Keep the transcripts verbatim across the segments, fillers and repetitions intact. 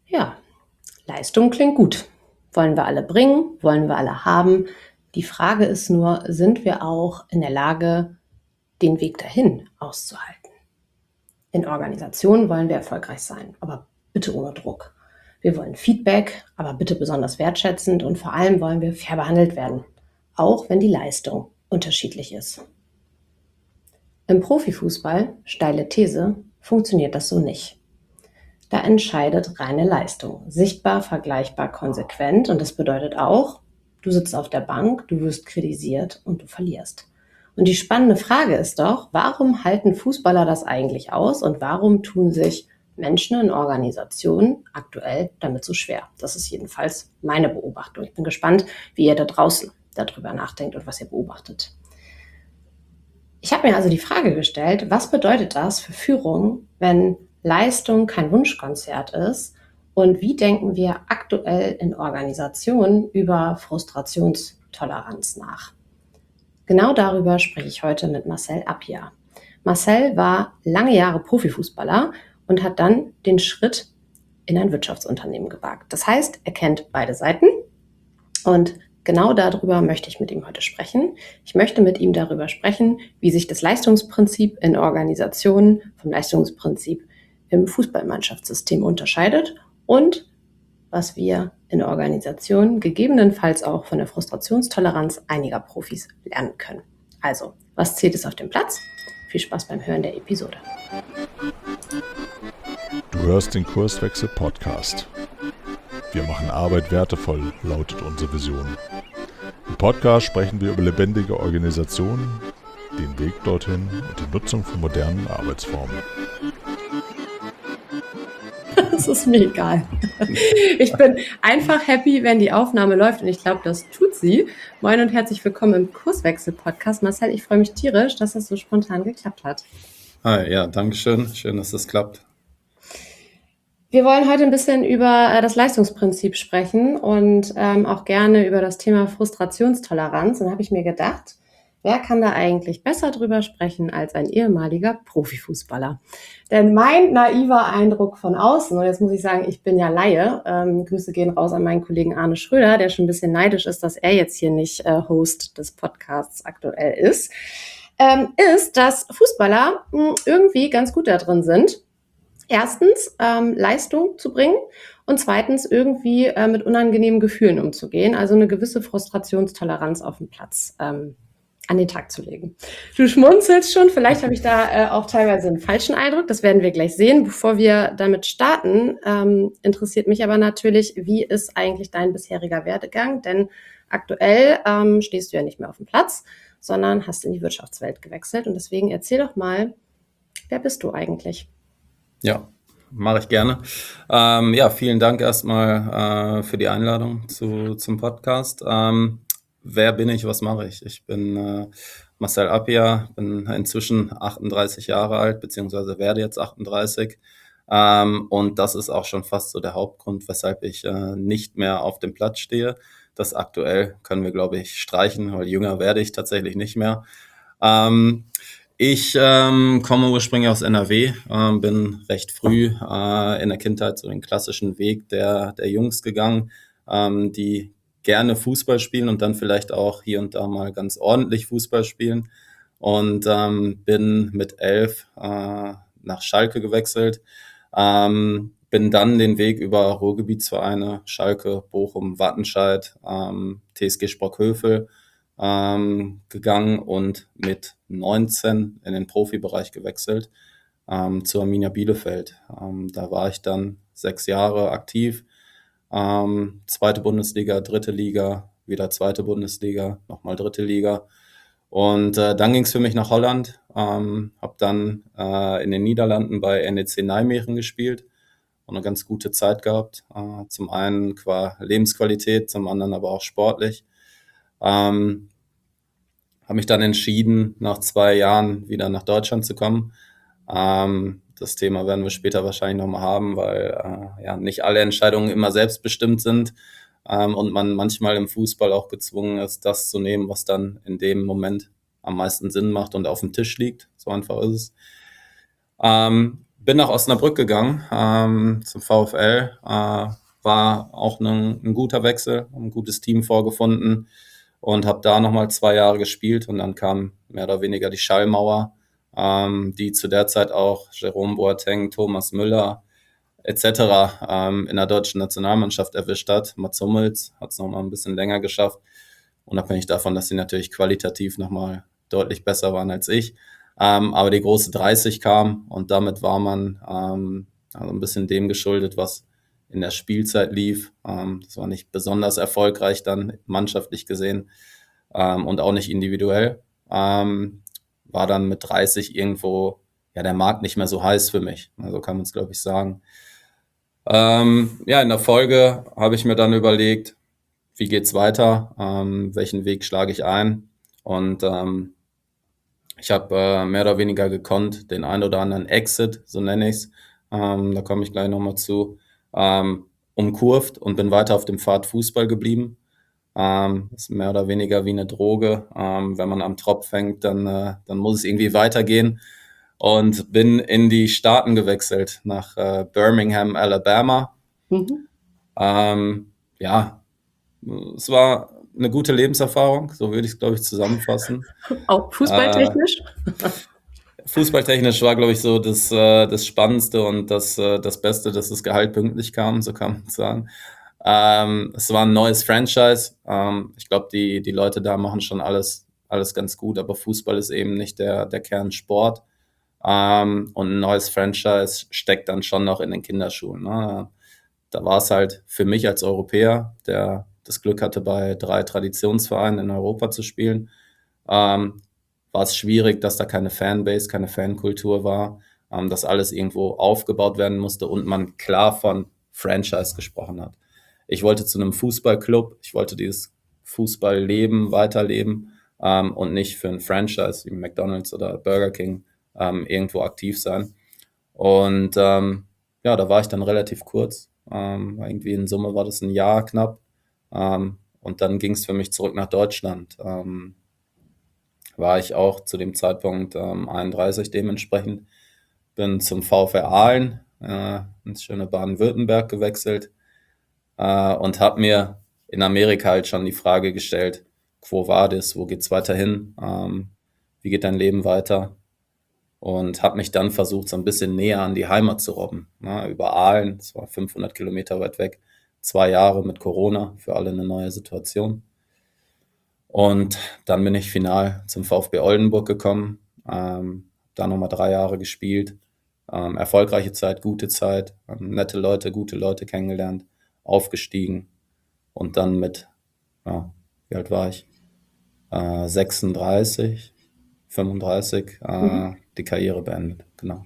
Ja, Leistung klingt gut. Wollen wir alle bringen, wollen wir alle haben. Die Frage ist nur, sind wir auch in der Lage, den Weg dahin auszuhalten? In Organisationen wollen wir erfolgreich sein, aber bitte ohne Druck. Wir wollen Feedback, aber bitte besonders wertschätzend und vor allem wollen wir fair behandelt werden, auch wenn die Leistung unterschiedlich ist. Im Profifußball, steile These, funktioniert das so nicht. Da entscheidet reine Leistung. Sichtbar, vergleichbar, konsequent. Und das bedeutet auch, du sitzt auf der Bank, du wirst kritisiert und du verlierst. Und die spannende Frage ist doch, warum halten Fußballer das eigentlich aus und warum tun sich Menschen in Organisationen aktuell damit so schwer? Das ist jedenfalls meine Beobachtung. Ich bin gespannt, wie ihr da draußen darüber nachdenkt und was ihr beobachtet. Ich habe mir also die Frage gestellt, was bedeutet das für Führung, wenn Leistung kein Wunschkonzert ist? Und wie denken wir aktuell in Organisationen über Frustrationstoleranz nach? Genau darüber spreche ich heute mit Marcel Appia. Marcel war lange Jahre Profifußballer und hat dann den Schritt in ein Wirtschaftsunternehmen gewagt. Das heißt, er kennt beide Seiten und genau darüber möchte ich mit ihm heute sprechen. Ich möchte mit ihm darüber sprechen, wie sich das Leistungsprinzip in Organisationen vom Leistungsprinzip im Fußballmannschaftssystem unterscheidet und was wir in Organisationen gegebenenfalls auch von der Frustrationstoleranz einiger Profis lernen können. Also, was zählt es auf dem Platz? Viel Spaß beim Hören der Episode. Du hörst den Kurswechsel Podcast. Wir machen Arbeit wertevoll, lautet unsere Vision. Im Podcast sprechen wir über lebendige Organisationen, den Weg dorthin und die Nutzung von modernen Arbeitsformen. Das ist mir egal. Ich bin einfach happy, wenn die Aufnahme läuft und ich glaube, das tut sie. Moin und herzlich willkommen im Kurswechsel-Podcast. Marcel, ich freue mich tierisch, dass das so spontan geklappt hat. Hi, ja, danke schön. Schön, dass das klappt. Wir wollen heute ein bisschen über äh, das Leistungsprinzip sprechen und ähm, auch gerne über das Thema Frustrationstoleranz. Und da habe ich mir gedacht, wer kann da eigentlich besser drüber sprechen als ein ehemaliger Profifußballer? Denn mein naiver Eindruck von außen, und jetzt muss ich sagen, ich bin ja Laie, ähm, Grüße gehen raus an meinen Kollegen Arne Schröder, der schon ein bisschen neidisch ist, dass er jetzt hier nicht äh, Host des Podcasts aktuell ist, ähm, ist, dass Fußballer mh, irgendwie ganz gut da drin sind, erstens ähm, Leistung zu bringen und zweitens irgendwie äh, mit unangenehmen Gefühlen umzugehen, also eine gewisse Frustrationstoleranz auf dem Platz ähm, an den Tag zu legen. Du schmunzelst schon, vielleicht habe ich da äh, auch teilweise einen falschen Eindruck, das werden wir gleich sehen. Bevor wir damit starten, ähm, interessiert mich aber natürlich, wie ist eigentlich dein bisheriger Werdegang, denn aktuell ähm, stehst du ja nicht mehr auf dem Platz, sondern hast in die Wirtschaftswelt gewechselt und deswegen erzähl doch mal, wer bist du eigentlich? Ja, mache ich gerne. Ähm, ja, vielen Dank erstmal äh, für die Einladung zu, zum Podcast. Ähm, wer bin ich, was mache ich? Ich bin äh, Marcel Appia, bin inzwischen achtunddreißig Jahre alt, beziehungsweise werde jetzt achtunddreißig. Ähm, und das ist auch schon fast so der Hauptgrund, weshalb ich äh, nicht mehr auf dem Platz stehe. Das aktuell können wir, glaube ich, streichen, weil jünger werde ich tatsächlich nicht mehr. Ähm, Ich ähm, komme ursprünglich aus N R W, ähm, bin recht früh äh, in der Kindheit so den klassischen Weg der, der Jungs gegangen, ähm, die gerne Fußball spielen und dann vielleicht auch hier und da mal ganz ordentlich Fußball spielen. Und ähm, bin mit elf äh, nach Schalke gewechselt, ähm, bin dann den Weg über Ruhrgebietsvereine, Schalke, Bochum, Wattenscheid, ähm, T S G Sprockhövel, ähm, gegangen und mit neunzehn in den Profibereich gewechselt, ähm, zu Arminia Bielefeld. Ähm, da war ich dann sechs Jahre aktiv, ähm, zweite Bundesliga, dritte Liga, wieder zweite Bundesliga, nochmal dritte Liga. Und äh, dann ging es für mich nach Holland, ähm, habe dann äh, in den Niederlanden bei N E C Nijmegen gespielt und eine ganz gute Zeit gehabt. Äh, zum einen qua Lebensqualität, zum anderen aber auch sportlich. Ähm, habe mich dann entschieden, nach zwei Jahren wieder nach Deutschland zu kommen. Ähm, das Thema werden wir später wahrscheinlich nochmal haben, weil äh, ja nicht alle Entscheidungen immer selbstbestimmt sind ähm, und man manchmal im Fußball auch gezwungen ist, das zu nehmen, was dann in dem Moment am meisten Sinn macht und auf dem Tisch liegt. So einfach ist es. Ähm, bin nach Osnabrück gegangen, ähm, zum VfL. Äh, war auch ein, ein guter Wechsel, ein gutes Team vorgefunden und habe da nochmal zwei Jahre gespielt. Und dann kam mehr oder weniger die Schallmauer, ähm, die zu der Zeit auch Jerome Boateng, Thomas Müller et cetera ähm, in der deutschen Nationalmannschaft erwischt hat. Mats Hummels hat es nochmal ein bisschen länger geschafft, unabhängig davon, dass sie natürlich qualitativ nochmal deutlich besser waren als ich. Ähm, aber die große dreißig kam und damit war man ähm, also ein bisschen dem geschuldet, was in der Spielzeit lief. Ähm, das war nicht besonders erfolgreich dann mannschaftlich gesehen ähm, und auch nicht individuell. Ähm, war dann mit dreißig irgendwo, ja, der Markt nicht mehr so heiß für mich. Also kann man es, glaube ich, sagen. Ähm, ja, in der Folge habe ich mir dann überlegt, wie geht's weiter, ähm, welchen Weg schlage ich ein und ähm, ich habe äh, mehr oder weniger gekonnt den ein oder anderen Exit, so nenne ich's, ähm, da komme ich gleich nochmal zu, ähm, umkurvt und bin weiter auf dem Pfad Fußball geblieben. Ähm, ist mehr oder weniger wie eine Droge. Ähm, wenn man am Tropf hängt, dann, äh, dann muss es irgendwie weitergehen und bin in die Staaten gewechselt, nach äh, Birmingham, Alabama. Mhm. Ähm, ja, es war eine gute Lebenserfahrung, so würde ich es, glaube ich, zusammenfassen. Auch Äh, fußballtechnisch? fußballtechnisch war, glaube ich, so das, äh, das Spannendste und das, äh, das Beste, dass das Gehalt pünktlich kam, so kann man sagen. Ähm, es war ein neues Franchise. Ähm, ich glaube, die, die Leute da machen schon alles, alles ganz gut, aber Fußball ist eben nicht der, der Kernsport. Ähm, und ein neues Franchise steckt dann schon noch in den Kinderschuhen. Ne? Da war es halt für mich als Europäer, der das Glück hatte, bei drei Traditionsvereinen in Europa zu spielen, ähm, war es schwierig, dass da keine Fanbase, keine Fankultur war, ähm, dass alles irgendwo aufgebaut werden musste und man klar von Franchise gesprochen hat. Ich wollte zu einem Fußballclub, ich wollte dieses Fußballleben weiterleben ähm, und nicht für ein Franchise wie McDonald's oder Burger King ähm, irgendwo aktiv sein. Und ähm, ja, da war ich dann relativ kurz. Ähm, irgendwie in Summe war das ein Jahr knapp. Ähm, und dann ging es für mich zurück nach Deutschland. Ähm, war ich auch zu dem Zeitpunkt ähm, einunddreißig dementsprechend. Bin zum VfR Aalen äh, ins schöne Baden-Württemberg gewechselt äh, und habe mir in Amerika halt schon die Frage gestellt, Quo vadis, wo geht's weiter hin? Ähm, wie geht dein Leben weiter? Und habe mich dann versucht, so ein bisschen näher an die Heimat zu robben. Ne? Über Aalen, das war fünfhundert Kilometer weit weg, zwei Jahre mit Corona, für alle eine neue Situation. Und dann bin ich final zum VfB Oldenburg gekommen, ähm, da nochmal drei Jahre gespielt. Ähm, erfolgreiche Zeit, gute Zeit, ähm, nette Leute, gute Leute kennengelernt, aufgestiegen und dann mit, ja, wie alt war ich? Äh, sechsunddreißig, fünfunddreißig, Mhm. äh, die Karriere beendet, genau.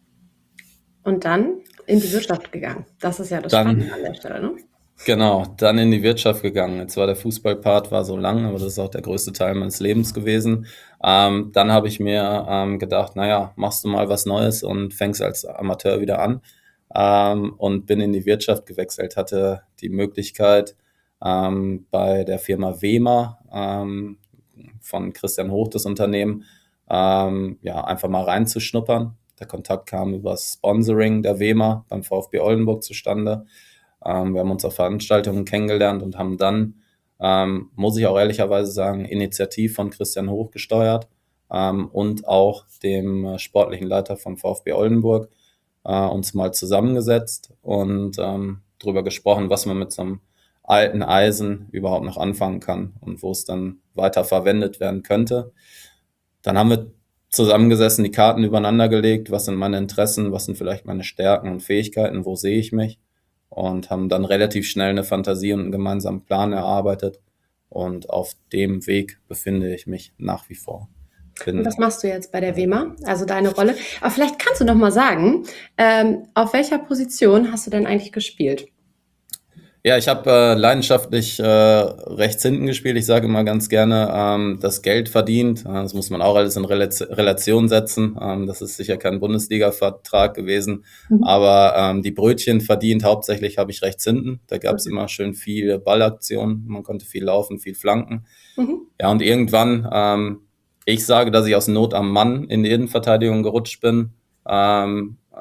Und dann in die Wirtschaft gegangen. Das ist ja das Dann Spannende an der Stelle, ne? Genau, dann in die Wirtschaft gegangen. Jetzt war der Fußballpart war so lang, aber das ist auch der größte Teil meines Lebens gewesen. Ähm, dann habe ich mir ähm, gedacht, naja, machst du mal was Neues und fängst als Amateur wieder an. Ähm, und bin in die Wirtschaft gewechselt, hatte die Möglichkeit ähm, bei der Firma Wema ähm, von Christian Hoch, das Unternehmen, ähm, ja, einfach mal reinzuschnuppern. Der Kontakt kam über das Sponsoring der Wema beim VfB Oldenburg zustande. Ähm, wir haben uns auf Veranstaltungen kennengelernt und haben dann, ähm, muss ich auch ehrlicherweise sagen, initiativ von Christian Hoch gesteuert ähm, und auch dem äh, sportlichen Leiter vom VfB Oldenburg äh, uns mal zusammengesetzt und ähm, darüber gesprochen, was man mit so einem alten Eisen überhaupt noch anfangen kann und wo es dann weiter verwendet werden könnte. Dann haben wir zusammengesessen, die Karten übereinander gelegt, was sind meine Interessen, was sind vielleicht meine Stärken und Fähigkeiten, wo sehe ich mich und haben dann relativ schnell eine Fantasie und einen gemeinsamen Plan erarbeitet und auf dem Weg befinde ich mich nach wie vor. Und was Bin, machst du jetzt bei der Wema? Also deine Rolle. Aber vielleicht kannst du noch mal sagen, ähm, auf welcher Position hast du denn eigentlich gespielt? ja, ich habe äh, leidenschaftlich äh, rechts hinten gespielt. Ich sage immer ganz gerne, ähm, das Geld verdient. Äh, das muss man auch alles in Relaz- Relation setzen. Ähm, das ist sicher kein Bundesliga-Vertrag gewesen. Mhm. Aber ähm, die Brötchen verdient hauptsächlich habe ich rechts hinten. Da gab es Okay. immer schön viele Ballaktionen. Man konnte viel laufen, viel flanken. Mhm. Ja, und irgendwann, ähm, ich sage, dass ich aus Not am Mann in die Innenverteidigung gerutscht bin. Ähm, äh,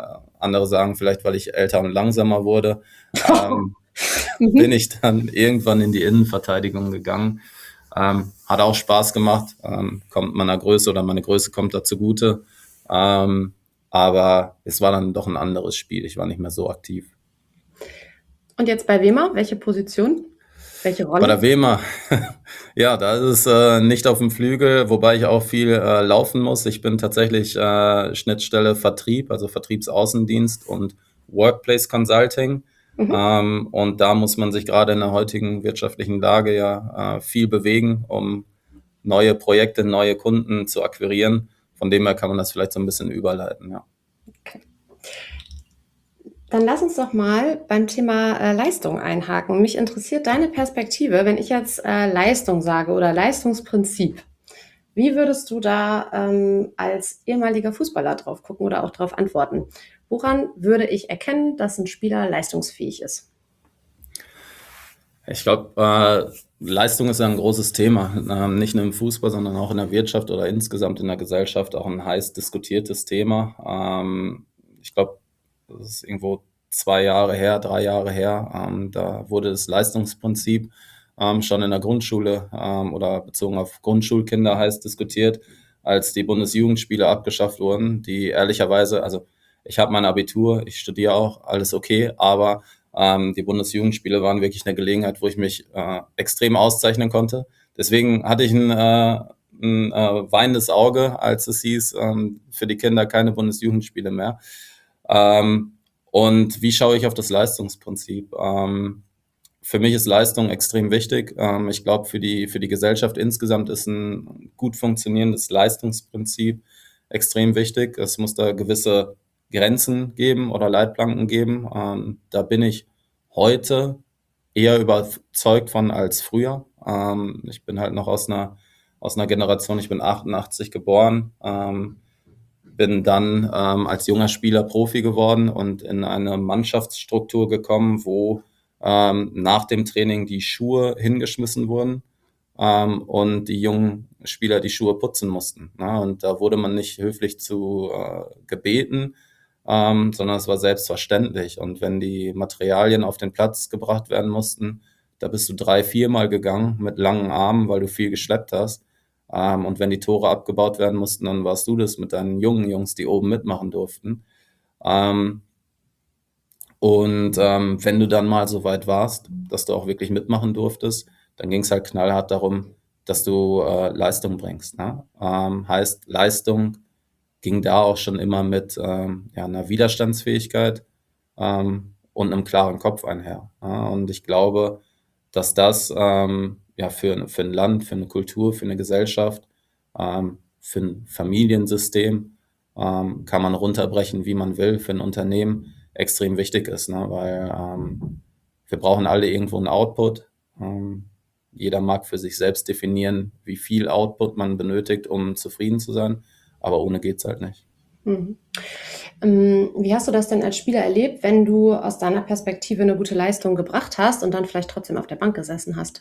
andere sagen vielleicht, weil ich älter und langsamer wurde, ähm, bin ich dann irgendwann in die Innenverteidigung gegangen. Ähm, hat auch Spaß gemacht, ähm, kommt meiner Größe oder meine Größe kommt da zugute. Ähm, aber es war dann doch ein anderes Spiel. Ich war nicht mehr so aktiv. Und jetzt bei Wema, welche Position? Welche Bei der Rolle? Wema, ja, da ist es äh, nicht auf dem Flügel, wobei ich auch viel äh, laufen muss. Ich bin tatsächlich äh, Schnittstelle Vertrieb, also Vertriebsaußendienst und Workplace Consulting. Mhm. Ähm, und da muss man sich gerade in der heutigen wirtschaftlichen Lage ja äh, viel bewegen, um neue Projekte, neue Kunden zu akquirieren. Von dem her kann man das vielleicht so ein bisschen überleiten, ja. Okay. Dann lass uns doch mal beim Thema äh, Leistung einhaken. Mich interessiert deine Perspektive, wenn ich jetzt äh, Leistung sage oder Leistungsprinzip. Wie würdest du da ähm, als ehemaliger Fußballer drauf gucken oder auch drauf antworten? Woran würde ich erkennen, dass ein Spieler leistungsfähig ist? Ich glaube, äh, Leistung ist ja ein großes Thema, ähm, nicht nur im Fußball, sondern auch in der Wirtschaft oder insgesamt in der Gesellschaft auch ein heiß diskutiertes Thema. Ähm, ich glaube, das ist irgendwo zwei Jahre her, drei Jahre her. Ähm, da wurde das Leistungsprinzip ähm, schon in der Grundschule ähm, oder bezogen auf Grundschulkinder heiß diskutiert, als die Bundesjugendspiele abgeschafft wurden, die ehrlicherweise, also ich habe mein Abitur, ich studiere auch, alles okay, aber ähm, die Bundesjugendspiele waren wirklich eine Gelegenheit, wo ich mich äh, extrem auszeichnen konnte. Deswegen hatte ich ein, äh, ein äh, weinendes Auge, als es hieß, ähm, für die Kinder keine Bundesjugendspiele mehr. Ähm, und wie schaue ich auf das Leistungsprinzip? Ähm, für mich ist Leistung extrem wichtig. Ähm, ich glaube, für die, für die Gesellschaft insgesamt ist ein gut funktionierendes Leistungsprinzip extrem wichtig. Es muss da gewisse Grenzen geben oder Leitplanken geben. Ähm, da bin ich heute eher überzeugt von als früher. Ähm, ich bin halt noch aus einer, aus einer Generation, ich bin achtundachtzig geboren, ähm, bin dann ähm, als junger Spieler Profi geworden und in eine Mannschaftsstruktur gekommen, wo ähm, nach dem Training die Schuhe hingeschmissen wurden ähm, und die jungen Spieler die Schuhe putzen mussten. Ne? Und da wurde man nicht höflich zu äh, gebeten, ähm, sondern es war selbstverständlich. Und wenn die Materialien auf den Platz gebracht werden mussten, da bist du drei, viermal gegangen mit langen Armen, weil du viel geschleppt hast. Ähm, und wenn die Tore abgebaut werden mussten, dann warst du das mit deinen jungen Jungs, die oben mitmachen durften. Ähm, und ähm, wenn du dann mal so weit warst, dass du auch wirklich mitmachen durftest, dann ging es halt knallhart darum, dass du äh, Leistung bringst. Ne? Ähm, heißt, Leistung ging da auch schon immer mit ähm, ja, einer Widerstandsfähigkeit ähm, und einem klaren Kopf einher. Ja? Und ich glaube, dass das ähm, ja für, für ein Land, für eine Kultur, für eine Gesellschaft, ähm, für ein Familiensystem ähm, kann man runterbrechen, wie man will, für ein Unternehmen extrem wichtig ist, ne? Weil ähm, wir brauchen alle irgendwo einen Output. Ähm, jeder mag für sich selbst definieren, wie viel Output man benötigt, um zufrieden zu sein, aber ohne geht's halt nicht. Mhm. Ähm, wie hast du das denn als Spieler erlebt, wenn du aus deiner Perspektive eine gute Leistung gebracht hast und dann vielleicht trotzdem auf der Bank gesessen hast?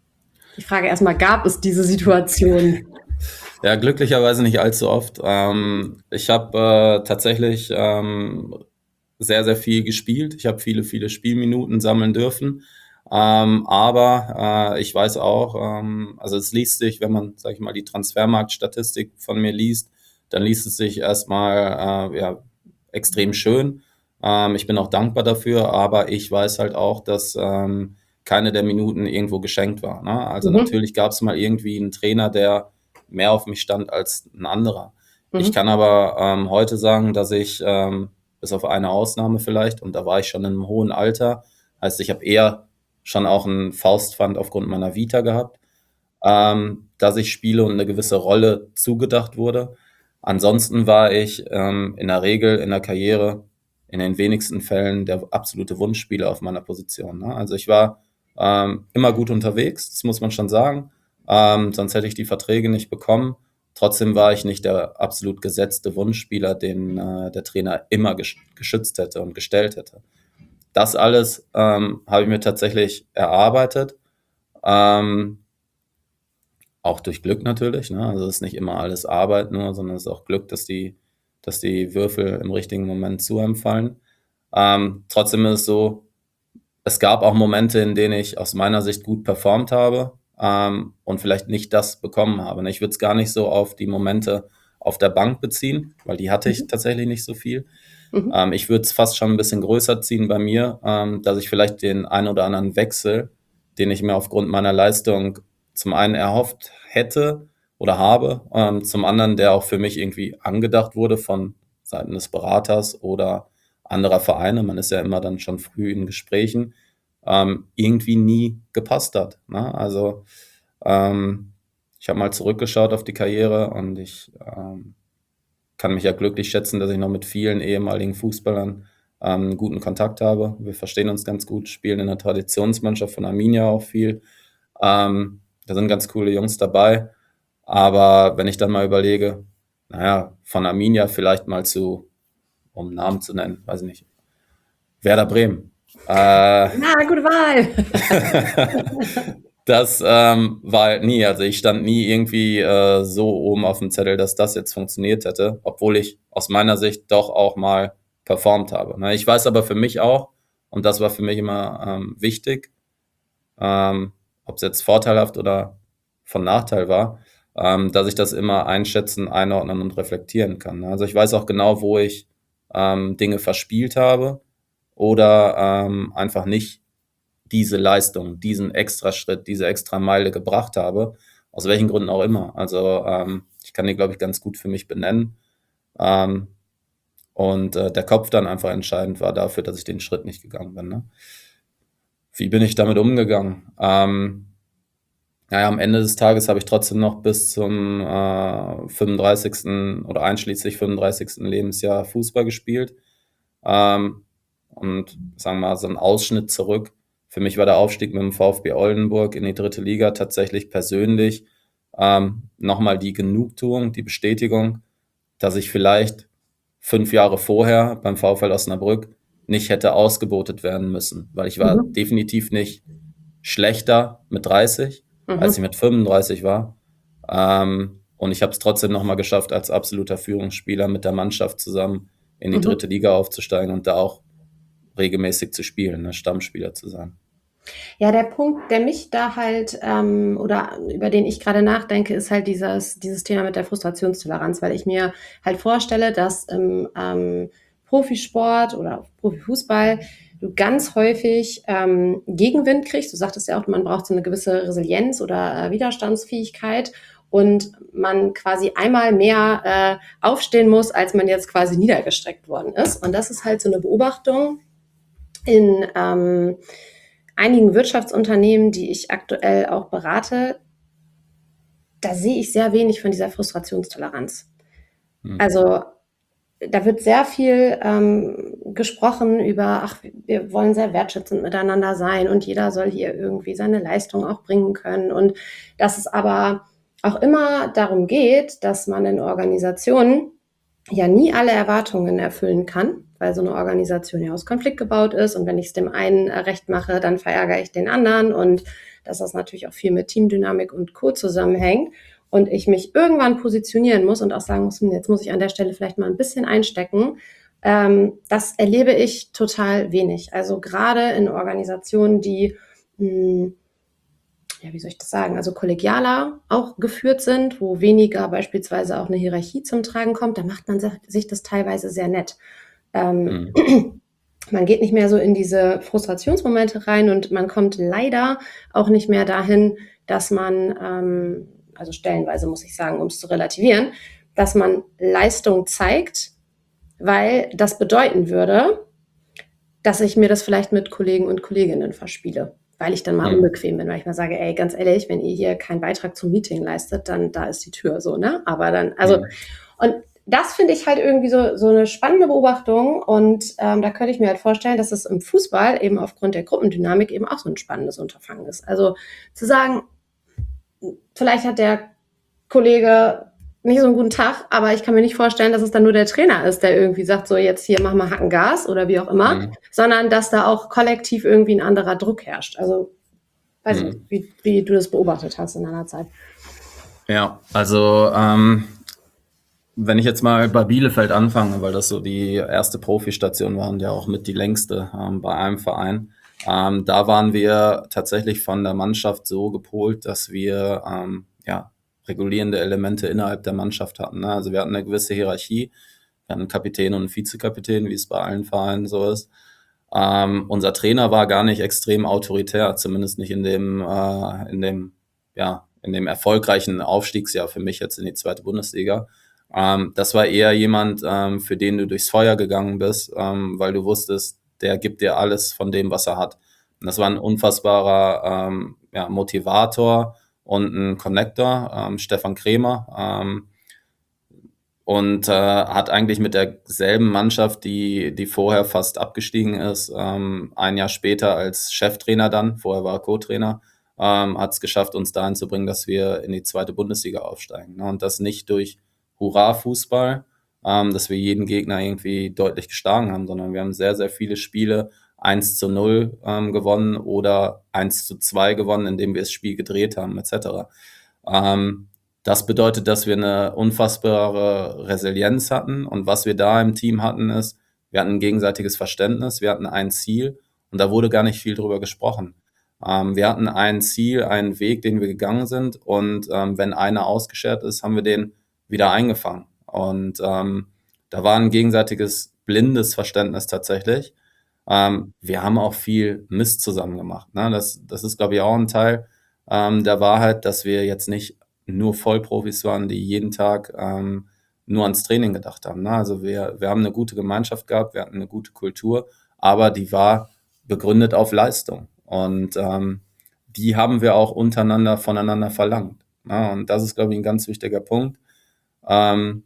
Ich frage erstmal, gab es diese Situation? Ja, glücklicherweise nicht allzu oft. Ähm, ich habe äh, tatsächlich ähm, sehr, sehr viel gespielt. Ich habe viele, viele Spielminuten sammeln dürfen. Ähm, aber äh, ich weiß auch, ähm, also es liest sich, wenn man, sag ich mal, die Transfermarktstatistik von mir liest, dann liest es sich erstmal äh, ja, extrem schön. Ähm, ich bin auch dankbar dafür, aber ich weiß halt auch, dass ähm, keine der Minuten irgendwo geschenkt war. Ne? Also Mhm. natürlich gab es mal irgendwie einen Trainer, der mehr auf mich stand als ein anderer. Ich Mhm. kann aber ähm, heute sagen, dass ich, ähm, bis auf eine Ausnahme vielleicht, und da war ich schon in einem hohen Alter, heißt, ich habe eher schon auch einen Faustpfand aufgrund meiner Vita gehabt, ähm, dass ich spiele und eine gewisse Rolle zugedacht wurde. Ansonsten war ich ähm, in der Regel in der Karriere in den wenigsten Fällen der absolute Wunschspieler auf meiner Position. Ne? Also ich war ähm, immer gut unterwegs, das muss man schon sagen. Ähm, sonst hätte ich die Verträge nicht bekommen. Trotzdem war ich nicht der absolut gesetzte Wunschspieler, den äh, der Trainer immer gesch geschützt hätte und gestellt hätte. Das alles ähm, habe ich mir tatsächlich erarbeitet. Ähm, auch durch Glück natürlich. Ne? Also es ist nicht immer alles Arbeit nur, sondern es ist auch Glück, dass die, dass die Würfel im richtigen Moment zu einem fallen. Ähm, trotzdem ist es so, es gab auch Momente, in denen ich aus meiner Sicht gut performt habe ähm, und vielleicht nicht das bekommen habe. Ne? Ich würde es gar nicht so auf die Momente auf der Bank beziehen, weil die hatte ich Mhm. tatsächlich nicht so viel. Mhm. Ähm, ich würde es fast schon ein bisschen größer ziehen bei mir, ähm, dass ich vielleicht den ein oder anderen Wechsel, den ich mir aufgrund meiner Leistung zum einen erhofft hätte oder habe, ähm, zum anderen, der auch für mich irgendwie angedacht wurde von Seiten des Beraters oder anderer Vereine, man ist ja immer dann schon früh in Gesprächen, ähm, irgendwie nie gepasst hat. Ne? Also ähm, ich habe mal zurückgeschaut auf die Karriere und ich ähm, kann mich ja glücklich schätzen, dass ich noch mit vielen ehemaligen Fußballern ähm, einen guten Kontakt habe. Wir verstehen uns ganz gut, spielen in der Traditionsmannschaft von Arminia auch viel. Ähm, da sind ganz coole Jungs dabei. Aber wenn ich dann mal überlege, naja, von Arminia vielleicht mal zu, um einen Namen zu nennen, weiß ich nicht, Werder Bremen. Äh, Na, gute Wahl. Das ähm, war halt nie, also ich stand nie irgendwie äh, so oben auf dem Zettel, dass das jetzt funktioniert hätte, obwohl ich aus meiner Sicht doch auch mal performt habe. Ne? Ich weiß aber für mich auch, und das war für mich immer ähm, wichtig, ähm, ob es jetzt vorteilhaft oder von Nachteil war, ähm, dass ich das immer einschätzen, einordnen und reflektieren kann. Ne? Also ich weiß auch genau, wo ich ähm, Dinge verspielt habe oder ähm, einfach nicht diese Leistung, diesen extra Schritt, diese extra Meile gebracht habe, aus welchen Gründen auch immer. Also ähm, ich kann die, glaube ich, ganz gut für mich benennen. Ähm, und äh, der Kopf dann einfach entscheidend war dafür, dass ich den Schritt nicht gegangen bin. Ne? Wie bin ich damit umgegangen? Ähm, naja, am Ende des Tages habe ich trotzdem noch bis zum äh, fünfunddreißigsten oder einschließlich fünfunddreißigsten Lebensjahr Fußball gespielt. Ähm, und sagen wir mal, so ein Ausschnitt zurück. Für mich war der Aufstieg mit dem VfB Oldenburg in die dritte Liga tatsächlich persönlich ähm, nochmal die Genugtuung, die Bestätigung, dass ich vielleicht fünf Jahre vorher beim VfL Osnabrück nicht hätte ausgebotet werden müssen, weil ich war Mhm. definitiv nicht schlechter mit dreißig, als ich Mhm. mit fünfunddreißig war. Ähm, und ich habe es trotzdem nochmal geschafft, als absoluter Führungsspieler mit der Mannschaft zusammen in die Mhm. dritte Liga aufzusteigen und da auch regelmäßig zu spielen, ne, Stammspieler zu sein. Ja, der Punkt, der mich da halt ähm, oder über den ich gerade nachdenke, ist halt dieses, dieses Thema mit der Frustrationstoleranz, weil ich mir halt vorstelle, dass im ähm, Profisport oder Profifußball du ganz häufig ähm, Gegenwind kriegst. Du sagtest ja auch, man braucht so eine gewisse Resilienz oder äh, Widerstandsfähigkeit und man quasi einmal mehr äh, aufstehen muss, als man jetzt quasi niedergestreckt worden ist. Und das ist halt so eine Beobachtung in ähm, einigen Wirtschaftsunternehmen, die ich aktuell auch berate. Da sehe ich sehr wenig von dieser Frustrationstoleranz. Hm. Also da wird sehr viel ähm, gesprochen über, ach, wir wollen sehr wertschätzend miteinander sein und jeder soll hier irgendwie seine Leistung auch bringen können. Und dass es aber auch immer darum geht, dass man in Organisationen ja nie alle Erwartungen erfüllen kann, weil so eine Organisation ja aus Konflikt gebaut ist und wenn ich es dem einen recht mache, dann verärgere ich den anderen und dass das natürlich auch viel mit Teamdynamik und Co. zusammenhängt und ich mich irgendwann positionieren muss und auch sagen muss, jetzt muss ich an der Stelle vielleicht mal ein bisschen einstecken. Ähm, das erlebe ich total wenig. Also gerade in Organisationen, die mh, ja, wie soll ich das sagen, also kollegialer auch geführt sind, wo weniger beispielsweise auch eine Hierarchie zum Tragen kommt, da macht man sich das teilweise sehr nett. Ähm, Hm. Man geht nicht mehr so in diese Frustrationsmomente rein und man kommt leider auch nicht mehr dahin, dass man, ähm, also stellenweise muss ich sagen, um es zu relativieren, dass man Leistung zeigt, weil das bedeuten würde, dass ich mir das vielleicht mit Kollegen und Kolleginnen verspiele, weil ich dann mal Hm. unbequem bin, weil ich mal sage, ey, ganz ehrlich, wenn ihr hier keinen Beitrag zum Meeting leistet, dann da ist die Tür so, ne? Aber dann, also, Hm. und das finde ich halt irgendwie so, so eine spannende Beobachtung und ähm, da könnte ich mir halt vorstellen, dass es im Fußball eben aufgrund der Gruppendynamik eben auch so ein spannendes Unterfangen ist. Also zu sagen, vielleicht hat der Kollege nicht so einen guten Tag, aber ich kann mir nicht vorstellen, dass es dann nur der Trainer ist, der irgendwie sagt, so jetzt hier mach mal Hacken Gas oder wie auch immer, Hm. sondern dass da auch kollektiv irgendwie ein anderer Druck herrscht. Also weiß Hm. nicht, wie, wie du das beobachtet hast in deiner Zeit. Ja, also ähm, wenn ich jetzt mal bei Bielefeld anfange, weil das so die erste Profistation war und ja auch mit die längste ähm, bei einem Verein, ähm, da waren wir tatsächlich von der Mannschaft so gepolt, dass wir ähm, ja, regulierende Elemente innerhalb der Mannschaft hatten. Ne? Also wir hatten eine gewisse Hierarchie, wir hatten einen Kapitän und einen Vizekapitän, wie es bei allen Vereinen so ist. Ähm, unser Trainer war gar nicht extrem autoritär, zumindest nicht in dem, äh, in dem, ja, in dem erfolgreichen Aufstiegsjahr für mich jetzt in die zweite Bundesliga. Ähm, das war eher jemand, ähm, für den du durchs Feuer gegangen bist, ähm, weil du wusstest, der gibt dir alles von dem, was er hat. Und das war ein unfassbarer ähm, ja, Motivator und ein Connector, ähm, Stefan Krämer. Ähm, und äh, hat eigentlich mit derselben Mannschaft, die, die vorher fast abgestiegen ist, ähm, ein Jahr später als Cheftrainer dann, vorher war er Co-Trainer, ähm, hat es geschafft, uns dahin zu bringen, dass wir in die zweite Bundesliga aufsteigen. Ne? Und das nicht durch Hurra-Fußball, ähm, dass wir jeden Gegner irgendwie deutlich geschlagen haben, sondern wir haben sehr, sehr viele Spiele eins zu null ähm, gewonnen oder eins zu zwei gewonnen, indem wir das Spiel gedreht haben, et cetera. Ähm, das bedeutet, dass wir eine unfassbare Resilienz hatten. Und was wir da im Team hatten, ist, wir hatten ein gegenseitiges Verständnis, wir hatten ein Ziel und da wurde gar nicht viel drüber gesprochen. Ähm, wir hatten ein Ziel, einen Weg, den wir gegangen sind und ähm, wenn einer ausgeschert ist, haben wir den wieder eingefangen. Und ähm, da war ein gegenseitiges blindes Verständnis tatsächlich. Ähm, wir haben auch viel Mist zusammen gemacht. Ne? Das, das ist, glaube ich, auch ein Teil ähm, der Wahrheit, dass wir jetzt nicht nur Vollprofis waren, die jeden Tag ähm, nur ans Training gedacht haben. Ne? Also wir, wir haben eine gute Gemeinschaft gehabt, wir hatten eine gute Kultur, aber die war begründet auf Leistung. Und ähm, die haben wir auch untereinander voneinander verlangt. Ne? Und das ist, glaube ich, ein ganz wichtiger Punkt, ähm,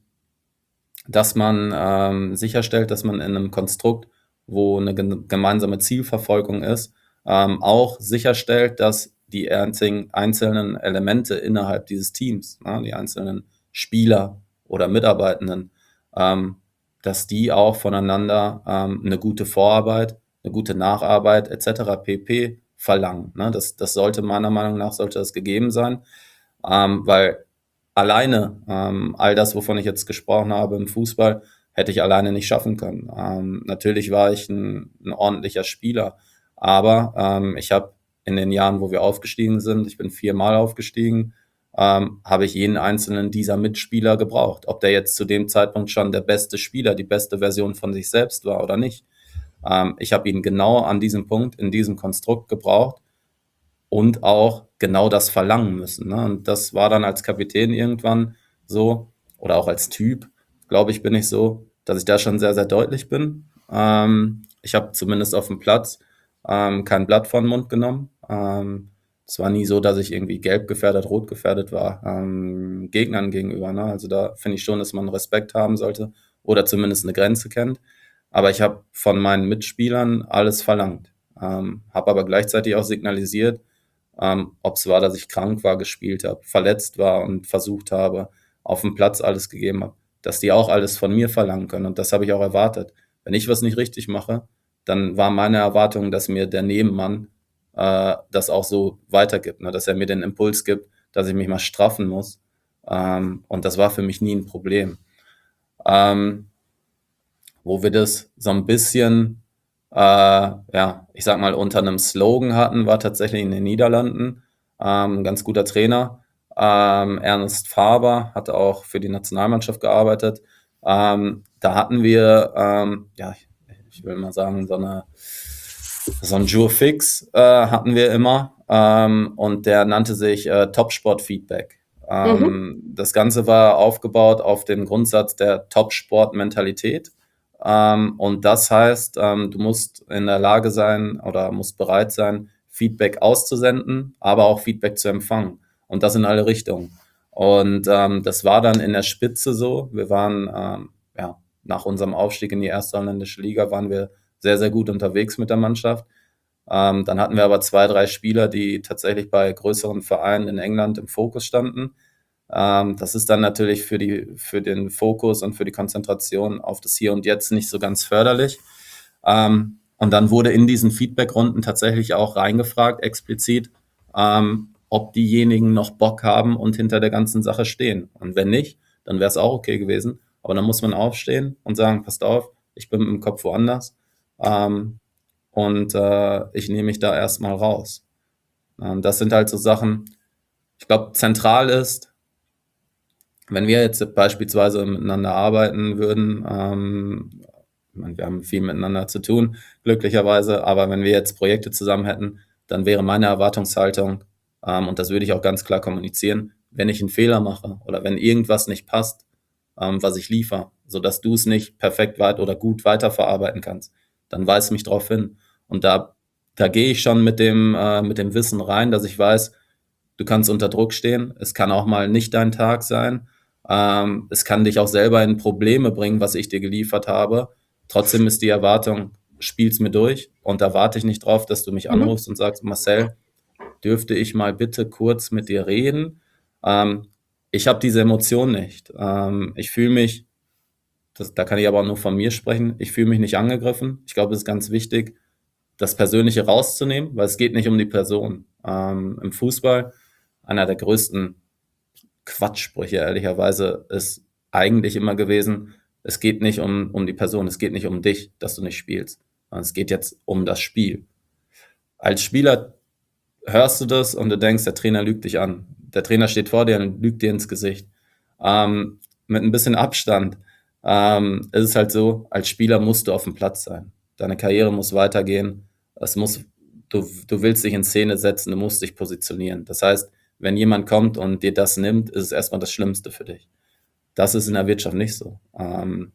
dass man ähm, sicherstellt, dass man in einem Konstrukt, wo eine gemeinsame Zielverfolgung ist, ähm, auch sicherstellt, dass die einzelnen Elemente innerhalb dieses Teams, ne, die einzelnen Spieler oder Mitarbeitenden, ähm, dass die auch voneinander ähm, eine gute Vorarbeit, eine gute Nacharbeit et cetera pp. Verlangen. Ne? Das, das sollte meiner Meinung nach sollte das gegeben sein, ähm, weil alleine ähm, all das, wovon ich jetzt gesprochen habe im Fußball, hätte ich alleine nicht schaffen können. Ähm, natürlich war ich ein, ein ordentlicher Spieler, aber ähm, ich habe in den Jahren, wo wir aufgestiegen sind, ich bin viermal aufgestiegen, ähm, habe ich jeden einzelnen dieser Mitspieler gebraucht. Ob der jetzt zu dem Zeitpunkt schon der beste Spieler, die beste Version von sich selbst war oder nicht. Ähm, ich habe ihn genau an diesem Punkt, in diesem Konstrukt gebraucht und auch genau das verlangen müssen. Ne? Und das war dann als Kapitän irgendwann so, oder auch als Typ, glaube ich, bin ich so, dass ich da schon sehr, sehr deutlich bin. Ähm, ich habe zumindest auf dem Platz ähm, kein Blatt vor den Mund genommen. Ähm, es war nie so, dass ich irgendwie gelb gefährdet, rot gefährdet war, ähm, Gegnern gegenüber. Ne? Also da finde ich schon, dass man Respekt haben sollte oder zumindest eine Grenze kennt. Aber ich habe von meinen Mitspielern alles verlangt. Ähm, habe aber gleichzeitig auch signalisiert, ähm, ob es war, dass ich krank war, gespielt habe, verletzt war und versucht habe, auf dem Platz alles gegeben habe, dass die auch alles von mir verlangen können. Und das habe ich auch erwartet. Wenn ich was nicht richtig mache, dann war meine Erwartung, dass mir der Nebenmann äh, das auch so weitergibt, ne? Dass er mir den Impuls gibt, dass ich mich mal straffen muss. Ähm, und das war für mich nie ein Problem. Ähm, wo wir das so ein bisschen, äh, ja, ich sag mal, unter einem Slogan hatten, war tatsächlich in den Niederlanden. Ähm, ein ganz guter Trainer. Ähm, Ernst Faber hat auch für die Nationalmannschaft gearbeitet. Ähm, da hatten wir, ähm, ja, ich will mal sagen, so eine so ein Jour fix äh, hatten wir immer ähm, und der nannte sich äh, Top-Sport-Feedback. Ähm, mhm. Das Ganze war aufgebaut auf dem Grundsatz der Top-Sport-Mentalität. Ähm, und das heißt, ähm, du musst in der Lage sein oder musst bereit sein, Feedback auszusenden, aber auch Feedback zu empfangen. Und das in alle Richtungen. Und ähm, das war dann in der Spitze so. Wir waren, ähm, ja, nach unserem Aufstieg in die erste holländische Liga waren wir sehr, sehr gut unterwegs mit der Mannschaft. Ähm, dann hatten wir aber zwei, drei Spieler, die tatsächlich bei größeren Vereinen in England im Fokus standen. Ähm, das ist dann natürlich für, die, für den Fokus und für die Konzentration auf das Hier und Jetzt nicht so ganz förderlich. Ähm, und dann wurde in diesen Feedback-Runden tatsächlich auch reingefragt, explizit, ähm, ob diejenigen noch Bock haben und hinter der ganzen Sache stehen. Und wenn nicht, dann wäre es auch okay gewesen. Aber dann muss man aufstehen und sagen, passt auf, ich bin mit dem Kopf woanders ähm, und äh, ich nehme mich da erstmal raus. Ähm, das sind halt so Sachen, ich glaube, zentral ist, wenn wir jetzt beispielsweise miteinander arbeiten würden, ähm, ich meine, wir haben viel miteinander zu tun, glücklicherweise, aber wenn wir jetzt Projekte zusammen hätten, dann wäre meine Erwartungshaltung, ähm, und das würde ich auch ganz klar kommunizieren, wenn ich einen Fehler mache oder wenn irgendwas nicht passt, ähm, was ich liefere, sodass du es nicht perfekt weit oder gut weiterverarbeiten kannst, dann weis mich drauf hin. Und da, da gehe ich schon mit dem, äh, mit dem Wissen rein, dass ich weiß, du kannst unter Druck stehen, es kann auch mal nicht dein Tag sein, ähm, es kann dich auch selber in Probleme bringen, was ich dir geliefert habe. Trotzdem ist die Erwartung, spiel's mir durch und da warte ich nicht drauf, dass du mich Mhm. anrufst und sagst, Marcel, dürfte ich mal bitte kurz mit dir reden? Ähm, ich habe diese Emotion nicht. Ähm, ich fühle mich, das, da kann ich aber auch nur von mir sprechen, ich fühle mich nicht angegriffen. Ich glaube, es ist ganz wichtig, das Persönliche rauszunehmen, weil es geht nicht um die Person. Ähm, im Fußball, einer der größten Quatschsprüche, ehrlicherweise, ist eigentlich immer gewesen, es geht nicht um, um die Person, es geht nicht um dich, dass du nicht spielst, sondern es geht jetzt um das Spiel. Als Spieler hörst du das und du denkst, der Trainer lügt dich an. Der Trainer steht vor dir und lügt dir ins Gesicht. Ähm, mit ein bisschen Abstand ähm, ist es halt so, als Spieler musst du auf dem Platz sein. Deine Karriere muss weitergehen. Es muss, du, du willst dich in Szene setzen, du musst dich positionieren. Das heißt, wenn jemand kommt und dir das nimmt, ist es erstmal das Schlimmste für dich. Das ist in der Wirtschaft nicht so. Ähm,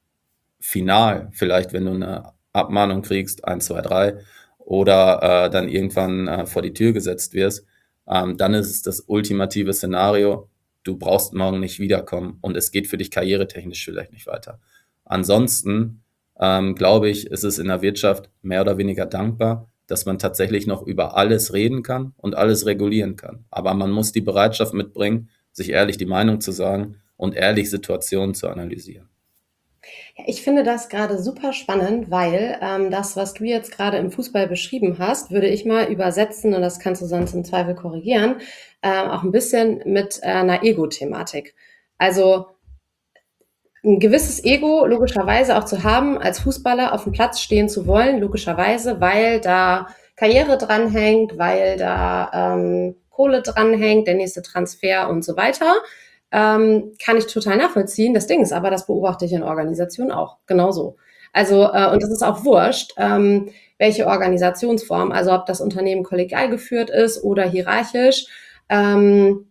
final, vielleicht, wenn du eine Abmahnung kriegst, eins, zwei, drei, oder äh, dann irgendwann äh, vor die Tür gesetzt wirst, ähm, dann ist es das ultimative Szenario, du brauchst morgen nicht wiederkommen und es geht für dich karrieretechnisch vielleicht nicht weiter. Ansonsten ähm, glaube ich, ist es in der Wirtschaft mehr oder weniger dankbar, dass man tatsächlich noch über alles reden kann und alles regulieren kann. Aber man muss die Bereitschaft mitbringen, sich ehrlich die Meinung zu sagen und ehrlich Situationen zu analysieren. Ja, ich finde das gerade super spannend, weil ähm, das, was du jetzt gerade im Fußball beschrieben hast, würde ich mal übersetzen, und das kannst du sonst im Zweifel korrigieren, ähm, auch ein bisschen mit äh, einer Ego-Thematik. Also ein gewisses Ego logischerweise auch zu haben, als Fußballer auf dem Platz stehen zu wollen, logischerweise, weil da Karriere dranhängt, weil da ähm, Kohle dranhängt, der nächste Transfer und so weiter. Ähm, kann ich total nachvollziehen. Das Ding ist aber, das beobachte ich in Organisationen auch genauso. Also, äh, und das ist auch wurscht, ähm, welche Organisationsform, also ob das Unternehmen kollegial geführt ist oder hierarchisch, ähm,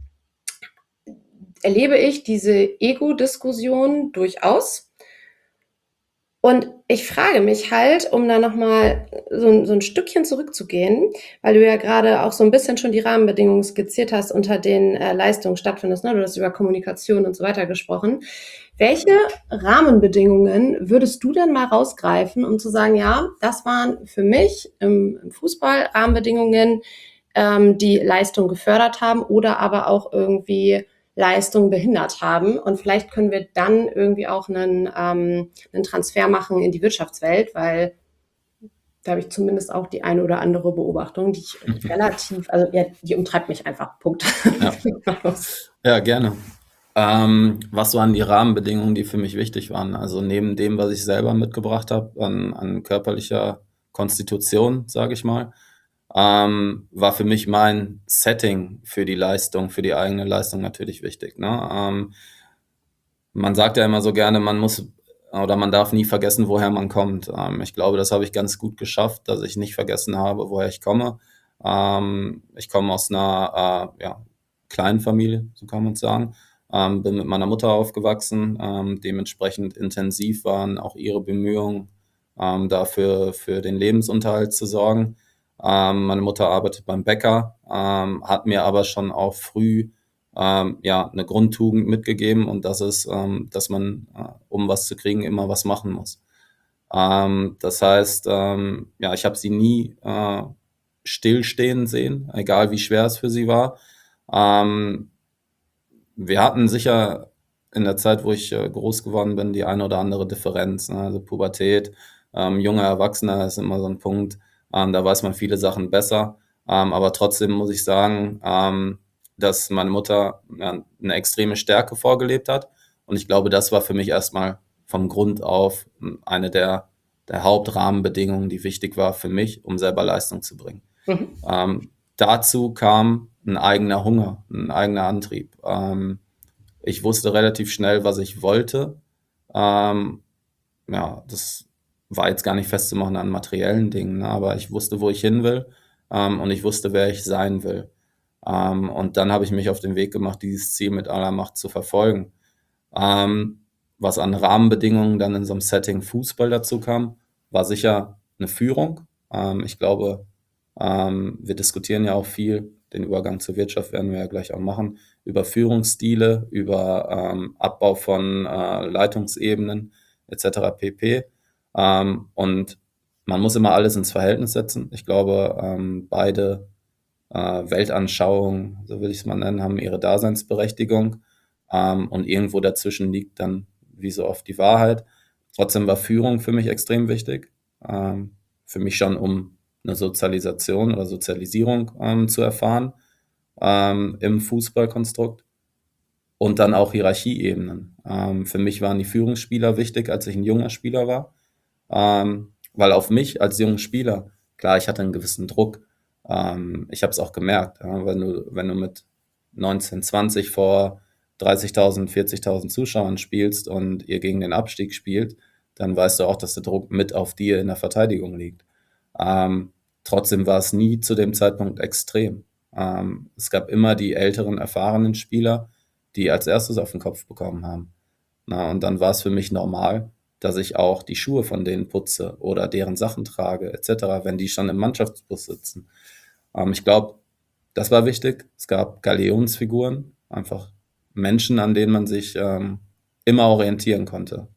erlebe ich diese Ego-Diskussion durchaus. Und ich frage mich halt, um da nochmal so, so ein Stückchen zurückzugehen, weil du ja gerade auch so ein bisschen schon die Rahmenbedingungen skizziert hast, unter denen äh, Leistung stattfindet. Ne? Du hast über Kommunikation und so weiter gesprochen. Welche Rahmenbedingungen würdest du denn mal rausgreifen, um zu sagen, ja, das waren für mich im, im Fußball Rahmenbedingungen, ähm, die Leistung gefördert haben oder aber auch irgendwie Leistung behindert haben. Und vielleicht können wir dann irgendwie auch einen, ähm, einen Transfer machen in die Wirtschaftswelt, weil da habe ich zumindest auch die eine oder andere Beobachtung, die ich relativ, also ja, die umtreibt mich einfach. Punkt. Ja, ja gerne. Ähm, was waren die Rahmenbedingungen, die für mich wichtig waren? Also neben dem, was ich selber mitgebracht habe, an, an körperlicher Konstitution, sage ich mal, ähm, war für mich mein Setting für die Leistung, für die eigene Leistung natürlich wichtig. Ne? Ähm, man sagt ja immer so gerne, man muss oder man darf nie vergessen, woher man kommt. Ähm, ich glaube, das habe ich ganz gut geschafft, dass ich nicht vergessen habe, woher ich komme. Ähm, ich komme aus einer äh, ja, kleinen Familie, so kann man es sagen. Ähm, bin mit meiner Mutter aufgewachsen. Ähm, dementsprechend intensiv waren auch ihre Bemühungen, ähm, dafür für den Lebensunterhalt zu sorgen. Ähm, meine Mutter arbeitet beim Bäcker, ähm, hat mir aber schon auch früh ähm, ja, eine Grundtugend mitgegeben und das ist, ähm, dass man, äh, um was zu kriegen, immer was machen muss. Ähm, das heißt, ähm, ja, ich habe sie nie äh, stillstehen sehen, egal wie schwer es für sie war. Ähm, wir hatten sicher in der Zeit, wo ich äh, groß geworden bin, die eine oder andere Differenz, ne? Also Pubertät, ähm, junger Erwachsener ist immer so ein Punkt, ähm, da weiß man viele Sachen besser, ähm, aber trotzdem muss ich sagen, ähm, dass meine Mutter ja, eine extreme Stärke vorgelebt hat. Und ich glaube, das war für mich erstmal vom Grund auf eine der, der Hauptrahmenbedingungen, die wichtig war für mich, um selber Leistung zu bringen. Mhm. Ähm, dazu kam ein eigener Hunger, ein eigener Antrieb. Ähm, ich wusste relativ schnell, was ich wollte. Ähm, ja, das war jetzt gar nicht festzumachen an materiellen Dingen, ne? Aber ich wusste, wo ich hin will, ähm, und ich wusste, wer ich sein will. Ähm, und dann habe ich mich auf den Weg gemacht, dieses Ziel mit aller Macht zu verfolgen. Ähm, was an Rahmenbedingungen dann in so einem Setting Fußball dazu kam, war sicher eine Führung. Ähm, ich glaube, ähm, wir diskutieren ja auch viel, den Übergang zur Wirtschaft werden wir ja gleich auch machen, über Führungsstile, über ähm, Abbau von äh, Leitungsebenen et cetera pp. Ähm, und man muss immer alles ins Verhältnis setzen. Ich glaube, ähm, beide äh, Weltanschauungen, so will ich es mal nennen, haben ihre Daseinsberechtigung. Ähm, und irgendwo dazwischen liegt dann wie so oft die Wahrheit. Trotzdem war Führung für mich extrem wichtig. Ähm, für mich schon, um eine Sozialisation oder Sozialisierung ähm, zu erfahren ähm, im Fußballkonstrukt. Und dann auch Hierarchieebenen. Ähm, für mich waren die Führungsspieler wichtig, als ich ein junger Spieler war. Ähm, weil auf mich als junger Spieler, klar, ich hatte einen gewissen Druck. Ähm, ich habe es auch gemerkt, ja, wenn du, wenn du mit neunzehn, zwanzig vor dreißigtausend, vierzigtausend Zuschauern spielst und ihr gegen den Abstieg spielt, dann weißt du auch, dass der Druck mit auf dir in der Verteidigung liegt. Ähm, trotzdem war es nie zu dem Zeitpunkt extrem. Ähm, es gab immer die älteren, erfahrenen Spieler, die als erstes auf den Kopf bekommen haben. Na, und dann war es für mich normal, dass ich auch die Schuhe von denen putze oder deren Sachen trage, et cetera, wenn die schon im Mannschaftsbus sitzen. Ähm, ich glaube, das war wichtig. Es gab Galionsfiguren, einfach Menschen, an denen man sich ähm, immer orientieren konnte.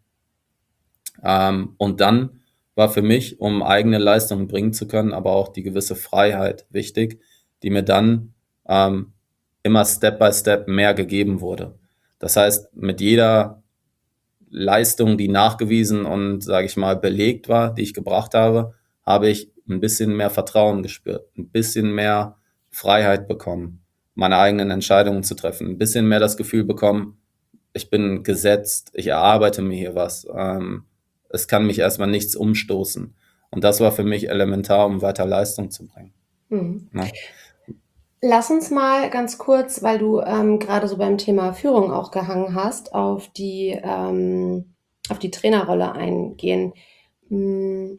Ähm, und dann war für mich, um eigene Leistungen bringen zu können, aber auch die gewisse Freiheit wichtig, die mir dann ähm, immer Step by Step mehr gegeben wurde. Das heißt, mit jeder Leistung, die nachgewiesen und, sage ich mal, belegt war, die ich gebracht habe, habe ich ein bisschen mehr Vertrauen gespürt, ein bisschen mehr Freiheit bekommen, meine eigenen Entscheidungen zu treffen, ein bisschen mehr das Gefühl bekommen, ich bin gesetzt, ich erarbeite mir hier was. Ähm, es kann mich erstmal nichts umstoßen. Und das war für mich elementar, um weiter Leistung zu bringen. Mhm. Ja. Lass uns mal ganz kurz, weil du ähm, gerade so beim Thema Führung auch gehangen hast, auf die, ähm, auf die Trainerrolle eingehen. Hm,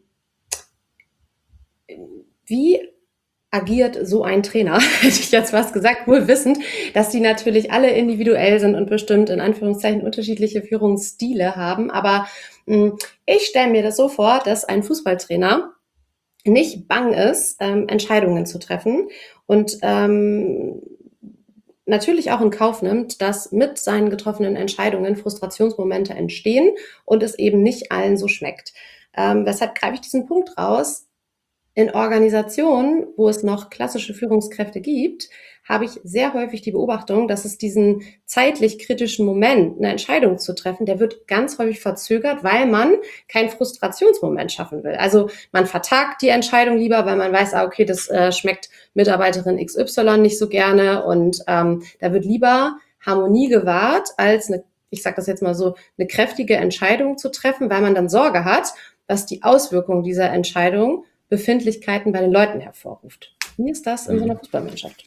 Wie agiert so ein Trainer, hätte ich jetzt was gesagt, wohl wissend, dass die natürlich alle individuell sind und bestimmt in Anführungszeichen unterschiedliche Führungsstile haben. Aber mh, ich stelle mir das so vor, dass ein Fußballtrainer nicht bang ist, ähm, Entscheidungen zu treffen und ähm, natürlich auch in Kauf nimmt, dass mit seinen getroffenen Entscheidungen Frustrationsmomente entstehen und es eben nicht allen so schmeckt. Ähm, weshalb greife ich diesen Punkt raus? In Organisationen, wo es noch klassische Führungskräfte gibt, habe ich sehr häufig die Beobachtung, dass es diesen zeitlich kritischen Moment, eine Entscheidung zu treffen, der wird ganz häufig verzögert, weil man keinen Frustrationsmoment schaffen will. Also man vertagt die Entscheidung lieber, weil man weiß, ah, okay, das äh, schmeckt Mitarbeiterin X Y nicht so gerne und ähm, da wird lieber Harmonie gewahrt, als eine, ich sage das jetzt mal so, eine kräftige Entscheidung zu treffen, weil man dann Sorge hat, dass die Auswirkung dieser Entscheidung Befindlichkeiten bei den Leuten hervorruft. Wie ist das in so einer Fußballmannschaft?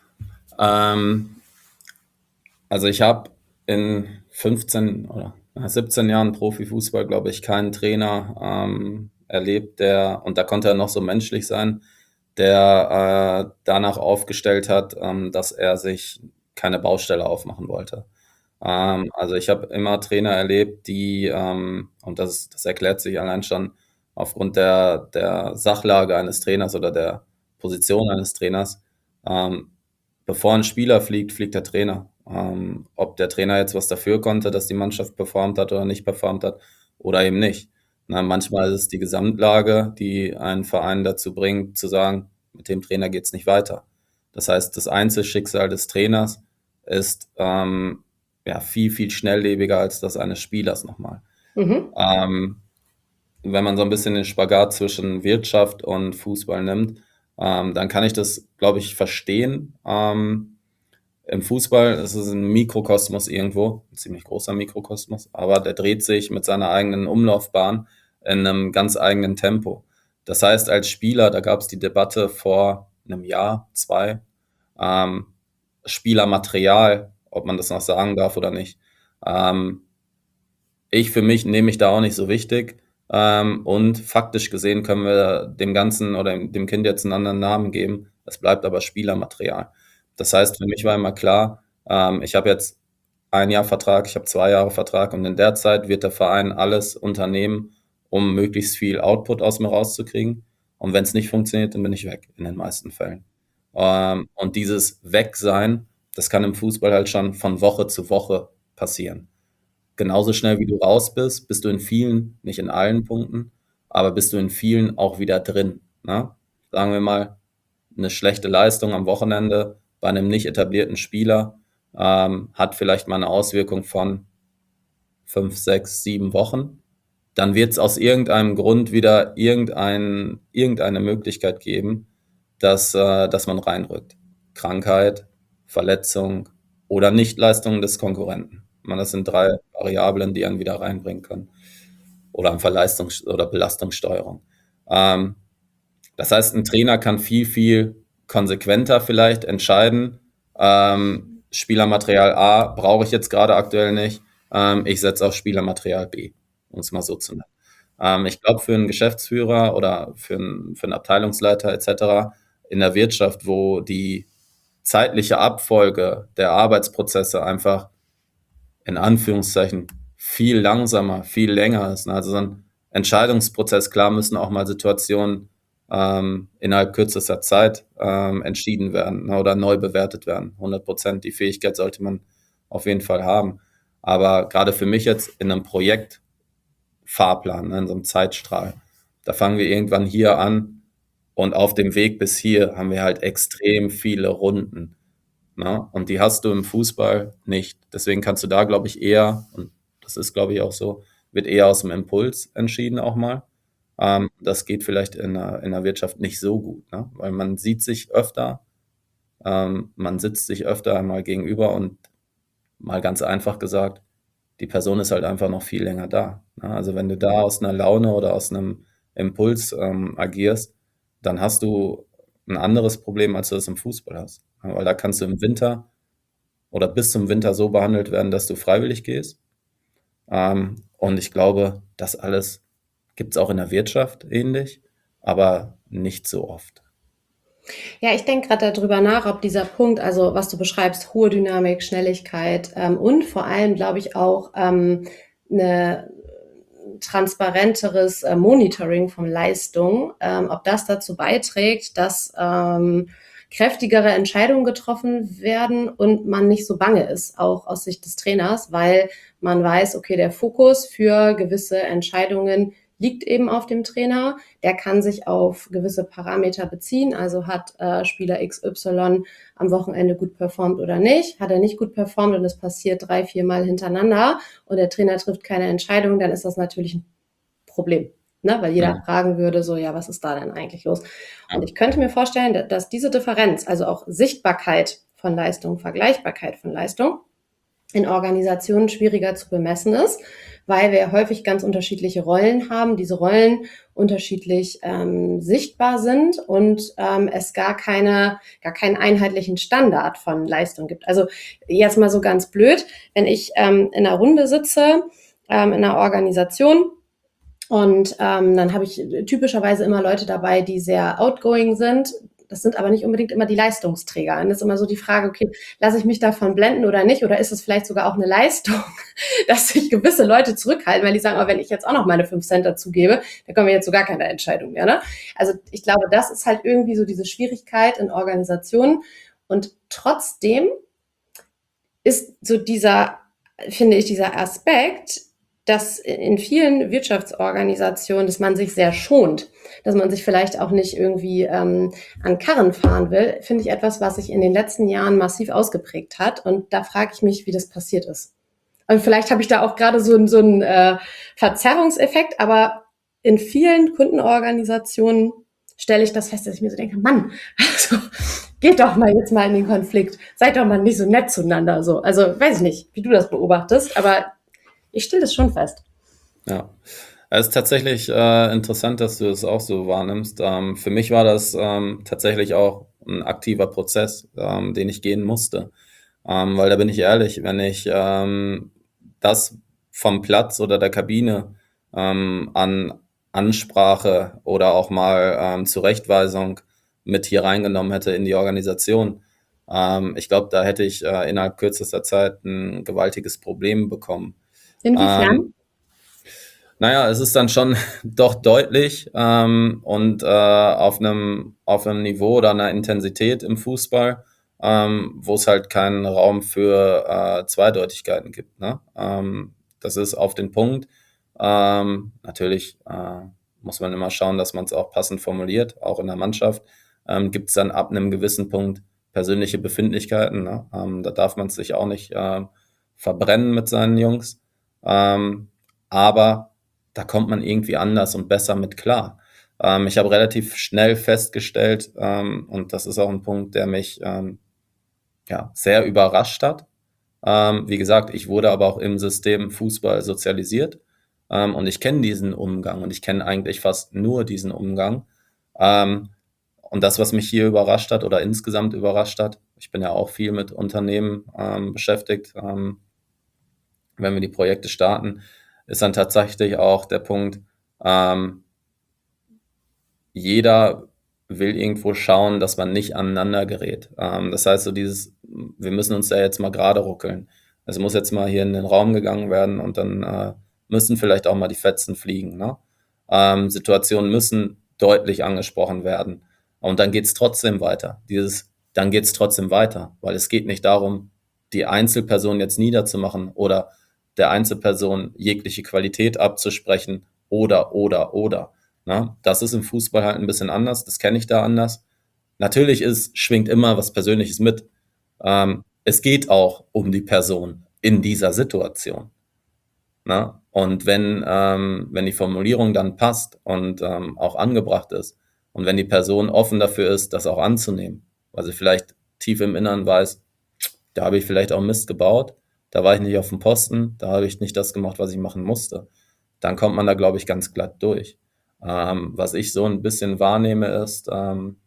Ähm, also ich habe in fünfzehn oder siebzehn Jahren Profifußball, glaube ich, keinen Trainer ähm, erlebt, der, und da konnte er noch so menschlich sein, der äh, danach aufgestellt hat, ähm, dass er sich keine Baustelle aufmachen wollte. Ähm, also ich habe immer Trainer erlebt, die, ähm, und das, das erklärt sich allein schon aufgrund der, der Sachlage eines Trainers oder der Position eines Trainers, ähm, bevor ein Spieler fliegt, fliegt der Trainer. Ähm, ob der Trainer jetzt was dafür konnte, dass die Mannschaft performt hat oder nicht performt hat oder eben nicht. Na, manchmal ist es die Gesamtlage, die einen Verein dazu bringt, zu sagen, mit dem Trainer geht's nicht weiter. Das heißt, das Einzelschicksal des Trainers ist ähm, ja, viel, viel schnelllebiger als das eines Spielers nochmal. Mhm. Ähm, wenn man so ein bisschen den Spagat zwischen Wirtschaft und Fußball nimmt, ähm, dann kann ich das, glaube ich, verstehen. Ähm, im Fußball ist es ein Mikrokosmos irgendwo, ein ziemlich großer Mikrokosmos, aber der dreht sich mit seiner eigenen Umlaufbahn in einem ganz eigenen Tempo. Das heißt, als Spieler, da gab es die Debatte vor einem Jahr, zwei, ähm, Spielermaterial, ob man das noch sagen darf oder nicht. Ähm, ich für mich nehme mich da auch nicht so wichtig. Ähm, und faktisch gesehen können wir dem Ganzen oder dem Kind jetzt einen anderen Namen geben. Es bleibt aber Spielermaterial. Das heißt, für mich war immer klar, ähm, ich habe jetzt ein Jahr Vertrag, ich habe zwei Jahre Vertrag und in der Zeit wird der Verein alles unternehmen, um möglichst viel Output aus mir rauszukriegen. Und wenn es nicht funktioniert, dann bin ich weg in den meisten Fällen. Ähm, und dieses Wegsein, das kann im Fußball halt schon von Woche zu Woche passieren. Genauso schnell wie du raus bist, bist du in vielen, nicht in allen Punkten, aber bist du in vielen auch wieder drin. Ne? Sagen wir mal, eine schlechte Leistung am Wochenende bei einem nicht etablierten Spieler ähm, hat vielleicht mal eine Auswirkung von fünf, sechs, sieben Wochen. Dann wird es aus irgendeinem Grund wieder irgendein, irgendeine Möglichkeit geben, dass, äh, dass man reinrückt. Krankheit, Verletzung oder Nichtleistung des Konkurrenten. Man, das sind drei Variablen, die einen wieder reinbringen können. Oder einfach Leistungs- oder Belastungssteuerung. Ähm, das heißt, ein Trainer kann viel, viel konsequenter vielleicht entscheiden. Ähm, Spielermaterial A brauche ich jetzt gerade aktuell nicht. Ähm, ich setze auf Spielermaterial B, um es mal so zu nennen. Ähm, ich glaube, für einen Geschäftsführer oder für einen, für einen Abteilungsleiter et cetera in der Wirtschaft, wo die zeitliche Abfolge der Arbeitsprozesse einfach in Anführungszeichen viel langsamer, viel länger ist. Also so ein Entscheidungsprozess, klar müssen auch mal Situationen ähm, innerhalb kürzester Zeit ähm, entschieden werden, ne, oder neu bewertet werden. hundert Prozent die Fähigkeit sollte man auf jeden Fall haben. Aber gerade für mich jetzt in einem Projektfahrplan, ne, in so einem Zeitstrahl, da fangen wir irgendwann hier an und auf dem Weg bis hier haben wir halt extrem viele Runden. Ne? Und die hast du im Fußball nicht. Deswegen kannst du da, glaube ich, eher, und das ist, glaube ich, auch so, wird eher aus dem Impuls entschieden auch mal. Ähm, das geht vielleicht in der, in der Wirtschaft nicht so gut, ne? Weil man sieht sich öfter, ähm, man sitzt sich öfter einmal gegenüber und mal ganz einfach gesagt, die Person ist halt einfach noch viel länger da. Ne? Also wenn du da aus einer Laune oder aus einem Impuls ähm, agierst, dann hast du ein anderes Problem, als du das im Fußball hast. Ja, weil da kannst du im Winter oder bis zum Winter so behandelt werden, dass du freiwillig gehst. Ähm, und ich glaube, das alles gibt es auch in der Wirtschaft ähnlich, aber nicht so oft. Ja, ich denke gerade darüber nach, ob dieser Punkt, also was du beschreibst, hohe Dynamik, Schnelligkeit ähm, und vor allem, glaube ich, auch ähm, eine transparenteres äh, Monitoring von Leistung, ähm, ob das dazu beiträgt, dass ähm, kräftigere Entscheidungen getroffen werden und man nicht so bange ist, auch aus Sicht des Trainers, weil man weiß, okay, der Fokus für gewisse Entscheidungen liegt eben auf dem Trainer. Der kann sich auf gewisse Parameter beziehen. Also hat äh, Spieler X Y am Wochenende gut performt oder nicht. Hat er nicht gut performt und es passiert drei, vier Mal hintereinander und der Trainer trifft keine Entscheidung, dann ist das natürlich ein Problem. Ne? Weil jeder Mhm. fragen würde, so, ja, was ist da denn eigentlich los? Und ich könnte mir vorstellen, dass diese Differenz, also auch Sichtbarkeit von Leistung, Vergleichbarkeit von Leistung, in Organisationen schwieriger zu bemessen ist, weil wir häufig ganz unterschiedliche Rollen haben, diese Rollen unterschiedlich ähm, sichtbar sind und ähm, es gar keine, gar keinen einheitlichen Standard von Leistung gibt. Also jetzt mal so ganz blöd, wenn ich ähm, in einer Runde sitze, ähm, in einer Organisation, und ähm, dann habe ich typischerweise immer Leute dabei, die sehr outgoing sind. Das sind aber nicht unbedingt immer die Leistungsträger. Und das ist immer so die Frage, okay, lasse ich mich davon blenden oder nicht? Oder ist es vielleicht sogar auch eine Leistung, dass sich gewisse Leute zurückhalten, weil die sagen, oh, wenn ich jetzt auch noch meine fünf Cent dazugebe, dann kommen wir jetzt zu gar keine Entscheidung mehr. Ne? Also ich glaube, das ist halt irgendwie so diese Schwierigkeit in Organisationen. Und trotzdem ist so dieser, finde ich, dieser Aspekt, dass in vielen Wirtschaftsorganisationen, dass man sich sehr schont, dass man sich vielleicht auch nicht irgendwie ähm, an Karren fahren will, finde ich etwas, was sich in den letzten Jahren massiv ausgeprägt hat. Und da frage ich mich, wie das passiert ist. Und vielleicht habe ich da auch gerade so, so einen äh, Verzerrungseffekt, aber in vielen Kundenorganisationen stelle ich das fest, dass ich mir so denke, Mann, also geht doch mal jetzt mal in den Konflikt. Seid doch mal nicht so nett zueinander. So. Also weiß ich nicht, wie du das beobachtest, aber ich stelle das schon fest. Ja, es ist tatsächlich äh, interessant, dass du es auch so wahrnimmst. Ähm, für mich war das ähm, tatsächlich auch ein aktiver Prozess, ähm, den ich gehen musste. Ähm, weil da bin ich ehrlich, wenn ich ähm, das vom Platz oder der Kabine ähm, an Ansprache oder auch mal ähm, Zurechtweisung mit hier reingenommen hätte in die Organisation, ähm, ich glaube, da hätte ich äh, innerhalb kürzester Zeit ein gewaltiges Problem bekommen. Inwiefern? Ähm, naja, es ist dann schon doch deutlich ähm, und äh, auf einem auf einem Niveau oder einer Intensität im Fußball, ähm, wo es halt keinen Raum für äh, Zweideutigkeiten gibt. Ne? Ähm, das ist auf den Punkt. Ähm, natürlich äh, muss man immer schauen, dass man es auch passend formuliert, auch in der Mannschaft. Ähm, gibt es dann ab einem gewissen Punkt persönliche Befindlichkeiten. Ne? Ähm, da darf man sich auch nicht äh, verbrennen mit seinen Jungs. Ähm, aber da kommt man irgendwie anders und besser mit klar. Ähm, ich habe relativ schnell festgestellt, ähm, und das ist auch ein Punkt, der mich ähm, ja, sehr überrascht hat. Ähm, wie gesagt, ich wurde aber auch im System Fußball sozialisiert, ähm, und ich kenne diesen Umgang und ich kenne eigentlich fast nur diesen Umgang. Ähm, und das, was mich hier überrascht hat oder insgesamt überrascht hat, ich bin ja auch viel mit Unternehmen ähm, beschäftigt, ähm, wenn wir die Projekte starten, ist dann tatsächlich auch der Punkt, ähm, jeder will irgendwo schauen, dass man nicht aneinander gerät. Ähm, das heißt, so dieses, wir müssen uns da jetzt mal gerade ruckeln. Es muss jetzt mal hier in den Raum gegangen werden und dann äh, müssen vielleicht auch mal die Fetzen fliegen. Ne? Ähm, Situationen müssen deutlich angesprochen werden. Und dann geht's trotzdem weiter. Dieses, dann geht's trotzdem weiter, weil es geht nicht darum, die Einzelperson jetzt niederzumachen oder der Einzelperson jegliche Qualität abzusprechen oder, oder, oder. Na, das ist im Fußball halt ein bisschen anders, das kenne ich da anders. Natürlich ist, schwingt immer was Persönliches mit. Ähm, es geht auch um die Person in dieser Situation. Na? Und wenn, ähm, wenn die Formulierung dann passt und ähm, auch angebracht ist und wenn die Person offen dafür ist, das auch anzunehmen, weil sie vielleicht tief im Inneren weiß, da habe ich vielleicht auch Mist gebaut, da war ich nicht auf dem Posten, da habe ich nicht das gemacht, was ich machen musste, dann kommt man da, glaube ich, ganz glatt durch. Ähm, was ich so ein bisschen wahrnehme, ist, ähm,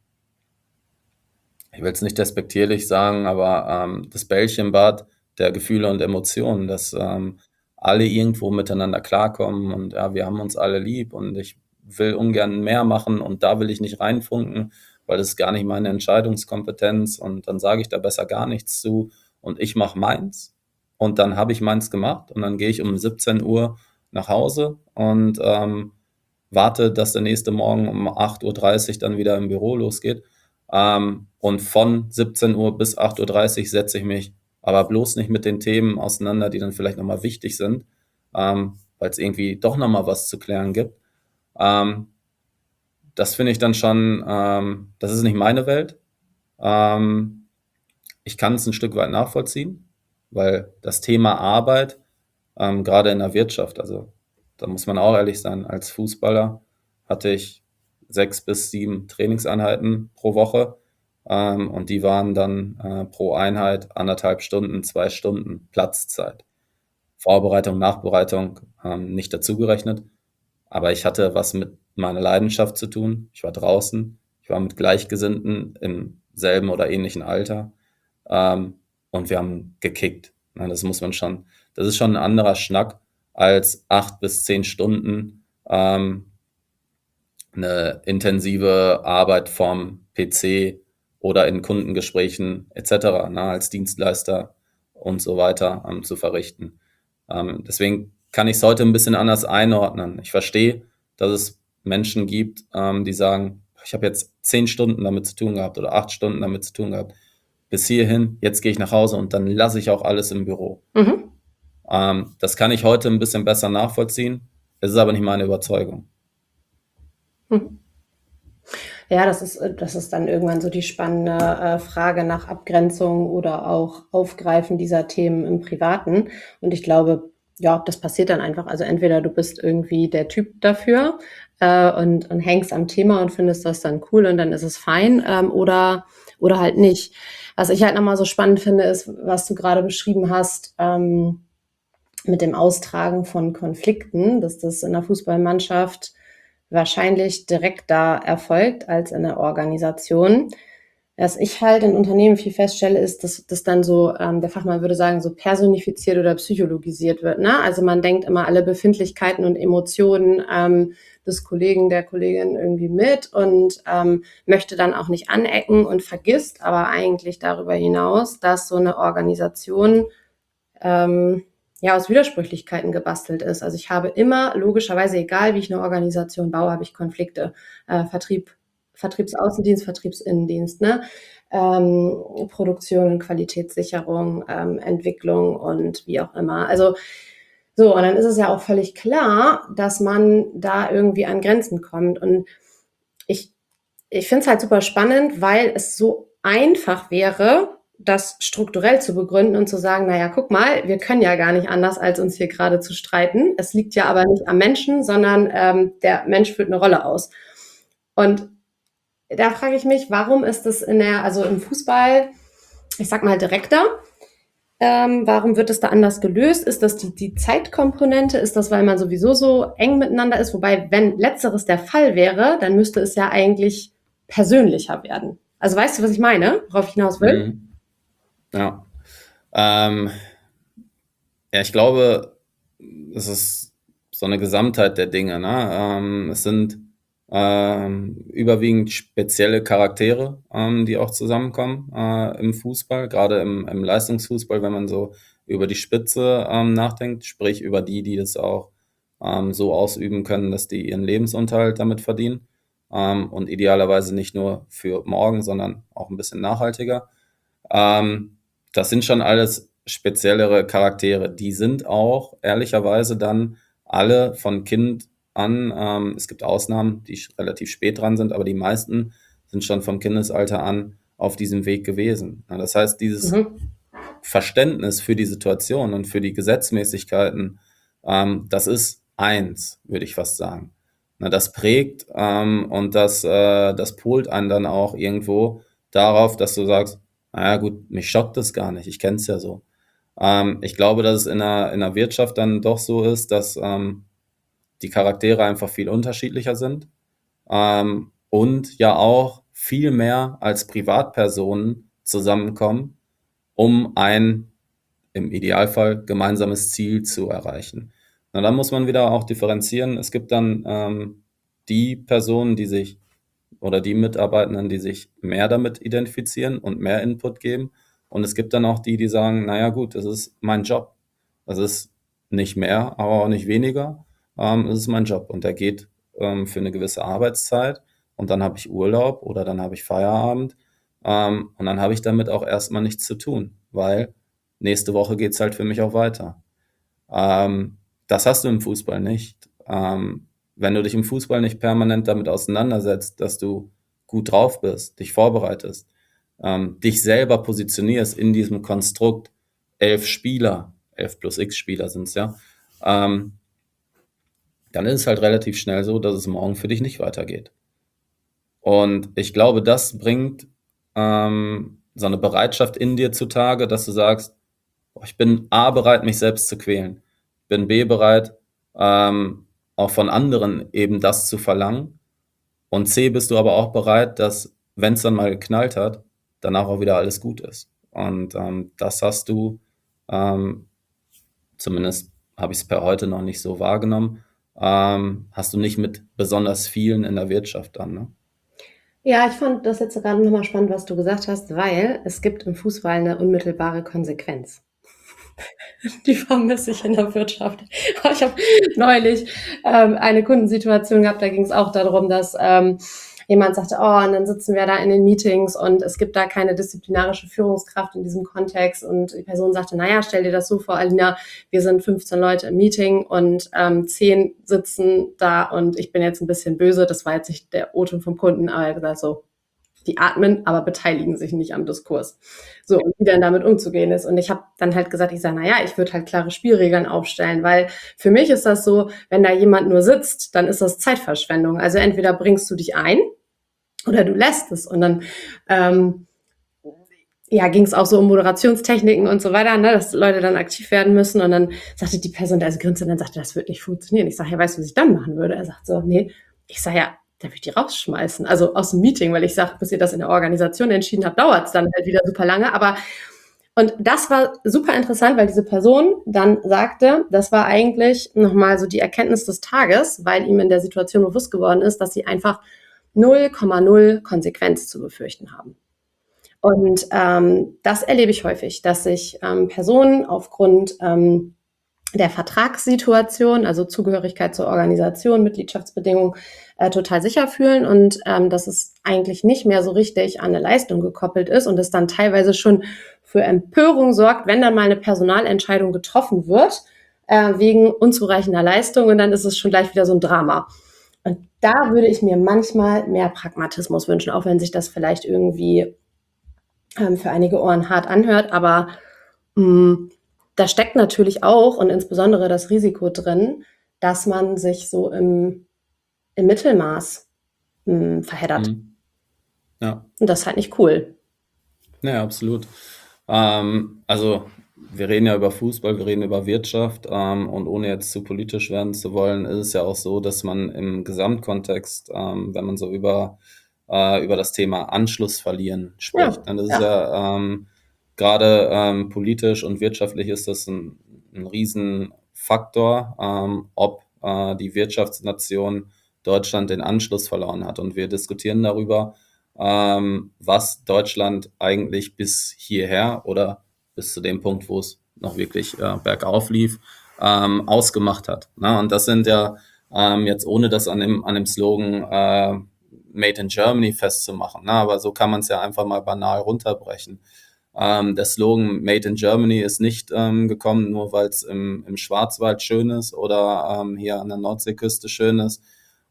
ich will es nicht despektierlich sagen, aber ähm, das Bällchenbad der Gefühle und Emotionen, dass ähm, alle irgendwo miteinander klarkommen und ja, wir haben uns alle lieb und ich will ungern mehr machen und da will ich nicht reinfunken, weil das ist gar nicht meine Entscheidungskompetenz und dann sage ich da besser gar nichts zu und ich mache meins und dann habe ich meins gemacht und dann gehe ich um siebzehn Uhr nach Hause und ähm, warte, dass der nächste Morgen um acht Uhr dreißig dann wieder im Büro losgeht. Ähm, und von siebzehn Uhr bis acht Uhr dreißig setze ich mich aber bloß nicht mit den Themen auseinander, die dann vielleicht nochmal wichtig sind, ähm, weil es irgendwie doch nochmal was zu klären gibt. Ähm, das finde ich dann schon, ähm, das ist nicht meine Welt. Ähm, ich kann es ein Stück weit nachvollziehen, weil das Thema Arbeit, ähm, gerade in der Wirtschaft, also da muss man auch ehrlich sein, als Fußballer hatte ich sechs bis sieben Trainingseinheiten pro Woche, ähm, und die waren dann äh, pro Einheit anderthalb Stunden, zwei Stunden Platzzeit. Vorbereitung, Nachbereitung ähm, nicht dazugerechnet, aber ich hatte was mit meiner Leidenschaft zu tun. Ich war draußen, ich war mit Gleichgesinnten im selben oder ähnlichen Alter, ähm, und wir haben gekickt. Na, das muss man schon, das ist schon ein anderer Schnack als acht bis zehn Stunden ähm, eine intensive Arbeit vorm P C oder in Kundengesprächen et cetera, na, als Dienstleister und so weiter ähm, zu verrichten. Ähm, deswegen kann ich es heute ein bisschen anders einordnen. Ich verstehe, dass es Menschen gibt, ähm, die sagen, ich habe jetzt zehn Stunden damit zu tun gehabt oder acht Stunden damit zu tun gehabt. Bis hierhin, jetzt gehe ich nach Hause und dann lasse ich auch alles im Büro. Mhm. Ähm, das kann ich heute ein bisschen besser nachvollziehen. Es ist aber nicht meine Überzeugung. Mhm. Ja, das ist, äh, das ist dann irgendwann so die spannende äh, Frage nach Abgrenzung oder auch Aufgreifen dieser Themen im Privaten. Und ich glaube, ja, das passiert dann einfach. Also entweder du bist irgendwie der Typ dafür äh, und, und hängst am Thema und findest das dann cool und dann ist es fein ähm, oder, oder halt nicht. Was ich halt nochmal so spannend finde, ist, was du gerade beschrieben hast, ähm, mit dem Austragen von Konflikten, dass das in der Fußballmannschaft wahrscheinlich direkter erfolgt als in der Organisation. Was ich halt in Unternehmen viel feststelle, ist, dass das dann so, ähm, der Fachmann würde sagen, so personifiziert oder psychologisiert wird. Ne? Also man denkt immer alle Befindlichkeiten und Emotionen ähm, des Kollegen, der Kollegin irgendwie mit und ähm, möchte dann auch nicht anecken und vergisst aber eigentlich darüber hinaus, dass so eine Organisation ähm, ja aus Widersprüchlichkeiten gebastelt ist. Also ich habe immer logischerweise, egal wie ich eine Organisation baue, habe ich Konflikte. Äh, Vertrieb, Vertriebsaußendienst, Vertriebsinnendienst, ne? Ähm, Produktion und Qualitätssicherung, ähm, Entwicklung und wie auch immer. Also so, und dann ist es ja auch völlig klar, dass man da irgendwie an Grenzen kommt. Und ich, ich finde es halt super spannend, weil es so einfach wäre, das strukturell zu begründen und zu sagen, naja, guck mal, wir können ja gar nicht anders, als uns hier gerade zu streiten. Es liegt ja aber nicht am Menschen, sondern ähm, der Mensch führt eine Rolle aus. Und da frage ich mich, warum ist das in der, also im Fußball, ich sag mal, direkter? Ähm, warum wird es da anders gelöst? Ist das die, die Zeitkomponente? Ist das, weil man sowieso so eng miteinander ist? Wobei, wenn letzteres der Fall wäre, dann müsste es ja eigentlich persönlicher werden. Also weißt du, was ich meine, worauf ich hinaus will? Mhm. Ja. Ähm, ja, ich glaube, es ist so eine Gesamtheit der Dinge. Ne? Ähm, es sind ähm, überwiegend spezielle Charaktere, ähm, die auch zusammenkommen äh, im Fußball, gerade im, im Leistungsfußball, wenn man so über die Spitze ähm, nachdenkt, sprich über die, die das auch ähm, so ausüben können, dass die ihren Lebensunterhalt damit verdienen ähm, und idealerweise nicht nur für morgen, sondern auch ein bisschen nachhaltiger. Ähm, das sind schon alles speziellere Charaktere. Die sind auch ehrlicherweise dann alle von Kind an, ähm, es gibt Ausnahmen, die relativ spät dran sind, aber die meisten sind schon vom Kindesalter an auf diesem Weg gewesen. Ja, das heißt, dieses Mhm. Verständnis für die Situation und für die Gesetzmäßigkeiten, ähm, das ist eins, würde ich fast sagen. Na, das prägt ähm, und das, äh, das polt einen dann auch irgendwo darauf, dass du sagst, naja gut, mich schockt das gar nicht, ich kenne es ja so. Ähm, ich glaube, dass es in der, in der Wirtschaft dann doch so ist, dass ähm, die Charaktere einfach viel unterschiedlicher sind ähm, und ja auch viel mehr als Privatpersonen zusammenkommen, um ein im Idealfall gemeinsames Ziel zu erreichen. Na, dann muss man wieder auch differenzieren. Es gibt dann ähm, die Personen, die sich oder die Mitarbeitenden, die sich mehr damit identifizieren und mehr Input geben. Und es gibt dann auch die, die sagen, naja gut, das ist mein Job. Das ist nicht mehr, aber auch nicht weniger. Ähm, es ist mein Job und der geht ähm, für eine gewisse Arbeitszeit und dann habe ich Urlaub oder dann habe ich Feierabend ähm, und dann habe ich damit auch erstmal nichts zu tun, weil nächste Woche geht's halt für mich auch weiter. Ähm, das hast du im Fußball nicht. Ähm, wenn du dich im Fußball nicht permanent damit auseinandersetzt, dass du gut drauf bist, dich vorbereitest, ähm, dich selber positionierst in diesem Konstrukt, elf Spieler, elf plus x Spieler sind's ja, ähm, dann ist es halt relativ schnell so, dass es morgen für dich nicht weitergeht. Und ich glaube, das bringt ähm, so eine Bereitschaft in dir zutage, dass du sagst, boah, ich bin A bereit, mich selbst zu quälen. Ich bin B bereit, ähm, auch von anderen eben das zu verlangen. Und C bist du aber auch bereit, dass, wenn es dann mal geknallt hat, danach auch wieder alles gut ist. Und ähm, das hast du, ähm, zumindest habe ich es per heute noch nicht so wahrgenommen, ähm, hast du nicht mit besonders vielen in der Wirtschaft dann, ne? Ja, ich fand das jetzt gerade nochmal spannend, was du gesagt hast, weil es gibt im Fußball eine unmittelbare Konsequenz. Die vermisse ich in der Wirtschaft. Ich habe neulich ähm, eine Kundensituation gehabt, da ging es auch darum, dass ähm, jemand sagte, oh, und dann sitzen wir da in den Meetings und es gibt da keine disziplinarische Führungskraft in diesem Kontext und die Person sagte, naja, stell dir das so vor, Alina, wir sind fünfzehn Leute im Meeting und ähm, zehn sitzen da und ich bin jetzt ein bisschen böse, das war jetzt nicht der O-Ton vom Kunden, aber er hat gesagt so, Die atmen, aber beteiligen sich nicht am Diskurs. So, und wie dann damit umzugehen ist. Und ich habe dann halt gesagt, ich sage, naja, ich würde halt klare Spielregeln aufstellen, weil für mich ist das so, wenn da jemand nur sitzt, dann ist das Zeitverschwendung. Also entweder bringst du dich ein oder du lässt es. Und dann ähm, ja, ging es auch so um Moderationstechniken und so weiter, ne, dass Leute dann aktiv werden müssen. Und dann sagte die Person, also grinste und dann sagte, das wird nicht funktionieren. Ich sage, ja, weißt du, was ich dann machen würde? Er sagt so, nee. Ich sage, ja, da würde ich die rausschmeißen. Also aus dem Meeting, weil ich sage, bis ihr das in der Organisation entschieden habt, dauert es dann halt wieder super lange. Aber und das war super interessant, weil diese Person dann sagte, das war eigentlich nochmal so die Erkenntnis des Tages, weil ihm in der Situation bewusst geworden ist, dass sie einfach null Komma null Konsequenz zu befürchten haben. Und ähm, das erlebe ich häufig, dass sich ähm, Personen aufgrund ähm, der Vertragssituation, also Zugehörigkeit zur Organisation, Mitgliedschaftsbedingungen, äh, total sicher fühlen und ähm, dass es eigentlich nicht mehr so richtig an eine Leistung gekoppelt ist und es dann teilweise schon für Empörung sorgt, wenn dann mal eine Personalentscheidung getroffen wird, äh, wegen unzureichender Leistung und dann ist es schon gleich wieder so ein Drama. Und da würde ich mir manchmal mehr Pragmatismus wünschen, auch wenn sich das vielleicht irgendwie für einige Ohren hart anhört, aber mh, da steckt natürlich auch und insbesondere das Risiko drin, dass man sich so im, im Mittelmaß mh, verheddert. Mhm. Ja. Und das ist halt nicht cool. Ja, absolut. Ähm, also wir reden ja über Fußball, wir reden über Wirtschaft ähm, und ohne jetzt zu politisch werden zu wollen, ist es ja auch so, dass man im Gesamtkontext, ähm, wenn man so über äh, über das Thema Anschluss verlieren spricht. Ja, Dann ist ja. es ja ähm, gerade ähm, politisch und wirtschaftlich ist das ein, ein Riesenfaktor, ähm, ob äh, die Wirtschaftsnation Deutschland den Anschluss verloren hat. Und wir diskutieren darüber, ähm, was Deutschland eigentlich bis hierher oder bis zu dem Punkt, wo es noch wirklich äh, bergauf lief, ähm, ausgemacht hat. Na, und das sind ja ähm, jetzt ohne das an dem, an dem Slogan äh, Made in Germany festzumachen. Na, aber so kann man es ja einfach mal banal runterbrechen. Ähm, der Slogan Made in Germany ist nicht ähm, gekommen, nur weil es im, im Schwarzwald schön ist oder ähm, hier an der Nordseeküste schön ist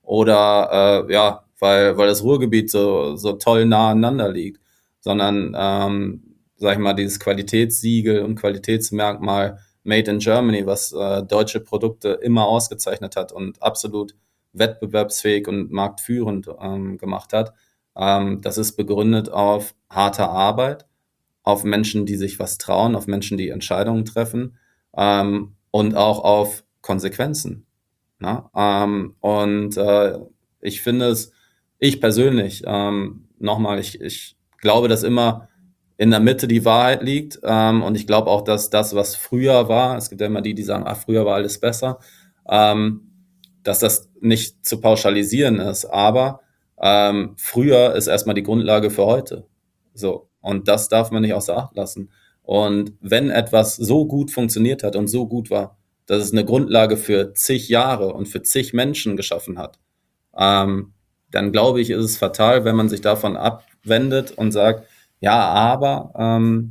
oder äh, ja, weil, weil das Ruhrgebiet so, so toll nah aneinander liegt, sondern, ähm, sag ich mal, dieses Qualitätssiegel und Qualitätsmerkmal Made in Germany, was äh, deutsche Produkte immer ausgezeichnet hat und absolut wettbewerbsfähig und marktführend ähm, gemacht hat. Ähm, das ist begründet auf harter Arbeit, auf Menschen, die sich was trauen, auf Menschen, die Entscheidungen treffen ähm, und auch auf Konsequenzen. Na? Ähm, und äh, ich finde es, ich persönlich, ähm, nochmal, ich, ich glaube, dass immer in der Mitte die Wahrheit liegt ähm, und ich glaube auch, dass das, was früher war, es gibt ja immer die, die sagen, ach, früher war alles besser, ähm, dass das nicht zu pauschalisieren ist, aber ähm, früher ist erstmal die Grundlage für heute. So. Und das darf man nicht außer Acht lassen. Und wenn etwas so gut funktioniert hat und so gut war, dass es eine Grundlage für zig Jahre und für zig Menschen geschaffen hat, ähm, dann glaube ich, ist es fatal, wenn man sich davon abwendet und sagt, ja, aber ähm,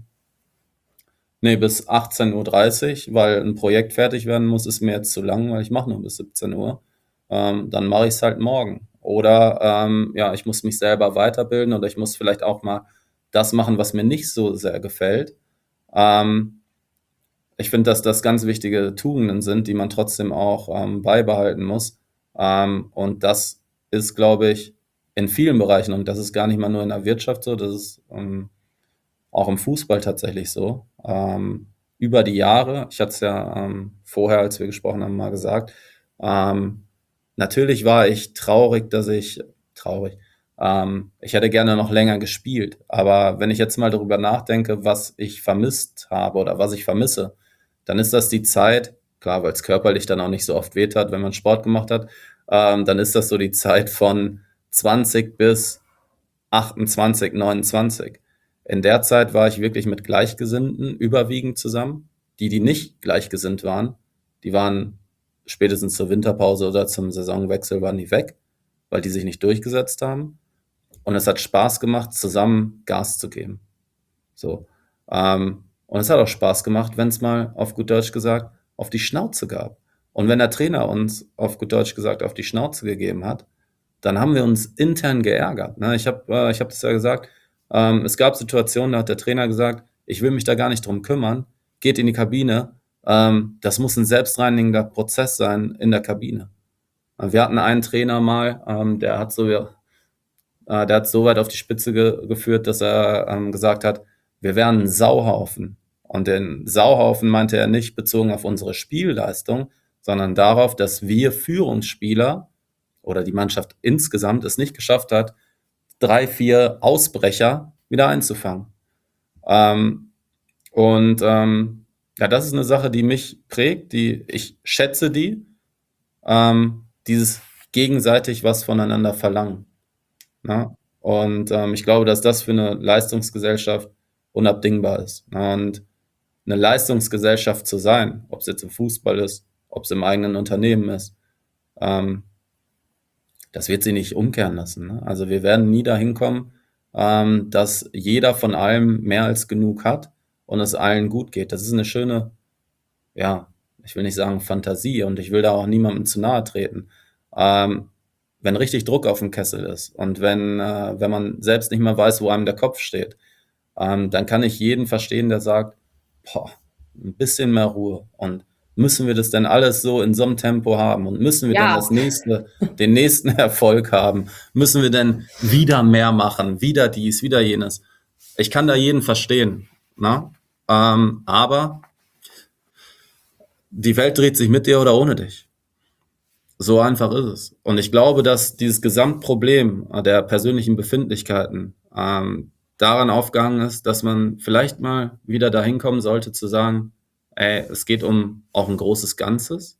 nee, bis achtzehn Uhr dreißig, weil ein Projekt fertig werden muss, ist mir jetzt zu lang, weil ich mache nur bis siebzehn Uhr. Ähm, dann mache ich es halt morgen. Oder ähm, ja, ich muss mich selber weiterbilden oder ich muss vielleicht auch mal das machen, was mir nicht so sehr gefällt. Ähm, ich finde, dass das ganz wichtige Tugenden sind, die man trotzdem auch ähm, beibehalten muss. Ähm, und das ist, glaube ich, in vielen Bereichen, und das ist gar nicht mal nur in der Wirtschaft so, das ist ähm, auch im Fußball tatsächlich so. Ähm, über die Jahre, ich hatte es ja ähm, vorher, als wir gesprochen haben, mal gesagt, ähm, natürlich war ich traurig, dass ich, traurig, ähm, ich hätte gerne noch länger gespielt. Aber wenn ich jetzt mal darüber nachdenke, was ich vermisst habe oder was ich vermisse, dann ist das die Zeit, klar, weil es körperlich dann auch nicht so oft weht hat, wenn man Sport gemacht hat, ähm, dann ist das so die Zeit von zwanzig bis achtundzwanzig, neunundzwanzig. In der Zeit war ich wirklich mit Gleichgesinnten überwiegend zusammen. Die, die nicht gleichgesinnt waren, die waren spätestens zur Winterpause oder zum Saisonwechsel waren die weg, weil die sich nicht durchgesetzt haben. Und es hat Spaß gemacht, zusammen Gas zu geben. So. Ähm, und es hat auch Spaß gemacht, wenn es mal, auf gut Deutsch gesagt, auf die Schnauze gab. Und wenn der Trainer uns, auf gut Deutsch gesagt, auf die Schnauze gegeben hat, dann haben wir uns intern geärgert. Ne? Ich habe äh, ich hab das ja gesagt, ähm, es gab Situationen, da hat der Trainer gesagt, ich will mich da gar nicht drum kümmern, geht in die Kabine, ähm, das muss ein selbstreinigender Prozess sein in der Kabine. Wir hatten einen Trainer mal, ähm, der hat so, äh, der hat so weit auf die Spitze ge geführt, dass er ähm, gesagt hat, wir wären ein Sauhaufen. Und den Sauhaufen meinte er nicht bezogen auf unsere Spielleistung, sondern darauf, dass wir Führungsspieler oder die Mannschaft insgesamt es nicht geschafft hat, drei, vier Ausbrecher wieder einzufangen. Ähm, und ähm, ja, das ist eine Sache, die mich prägt, die ich schätze die, ähm, dieses gegenseitig was voneinander verlangen. Ne? Und ähm, ich glaube, dass das für eine Leistungsgesellschaft unabdingbar ist. Ne? Und eine Leistungsgesellschaft zu sein, ob es jetzt im Fußball ist, ob es im eigenen Unternehmen ist, ähm, das wird sie nicht umkehren lassen. Ne? Also wir werden nie dahin kommen, ähm, dass jeder von allem mehr als genug hat und es allen gut geht. Das ist eine schöne, ja, ich will nicht sagen Fantasie und ich will da auch niemandem zu nahe treten. Ähm, wenn richtig Druck auf dem Kessel ist und wenn, äh, wenn man selbst nicht mehr weiß, wo einem der Kopf steht, ähm, dann kann ich jeden verstehen, der sagt, boah, ein bisschen mehr Ruhe und müssen wir das denn alles so in so einem Tempo haben und müssen wir denn Ja, das nächste, den nächsten Erfolg haben? Müssen wir denn wieder mehr machen, wieder dies, wieder jenes? Ich kann da jeden verstehen, ne? Ähm, aber die Welt dreht sich mit dir oder ohne dich. So einfach ist es. Und ich glaube, dass dieses Gesamtproblem der persönlichen Befindlichkeiten ähm, daran aufgegangen ist, dass man vielleicht mal wieder dahin kommen sollte zu sagen, ey, es geht um auch ein großes Ganzes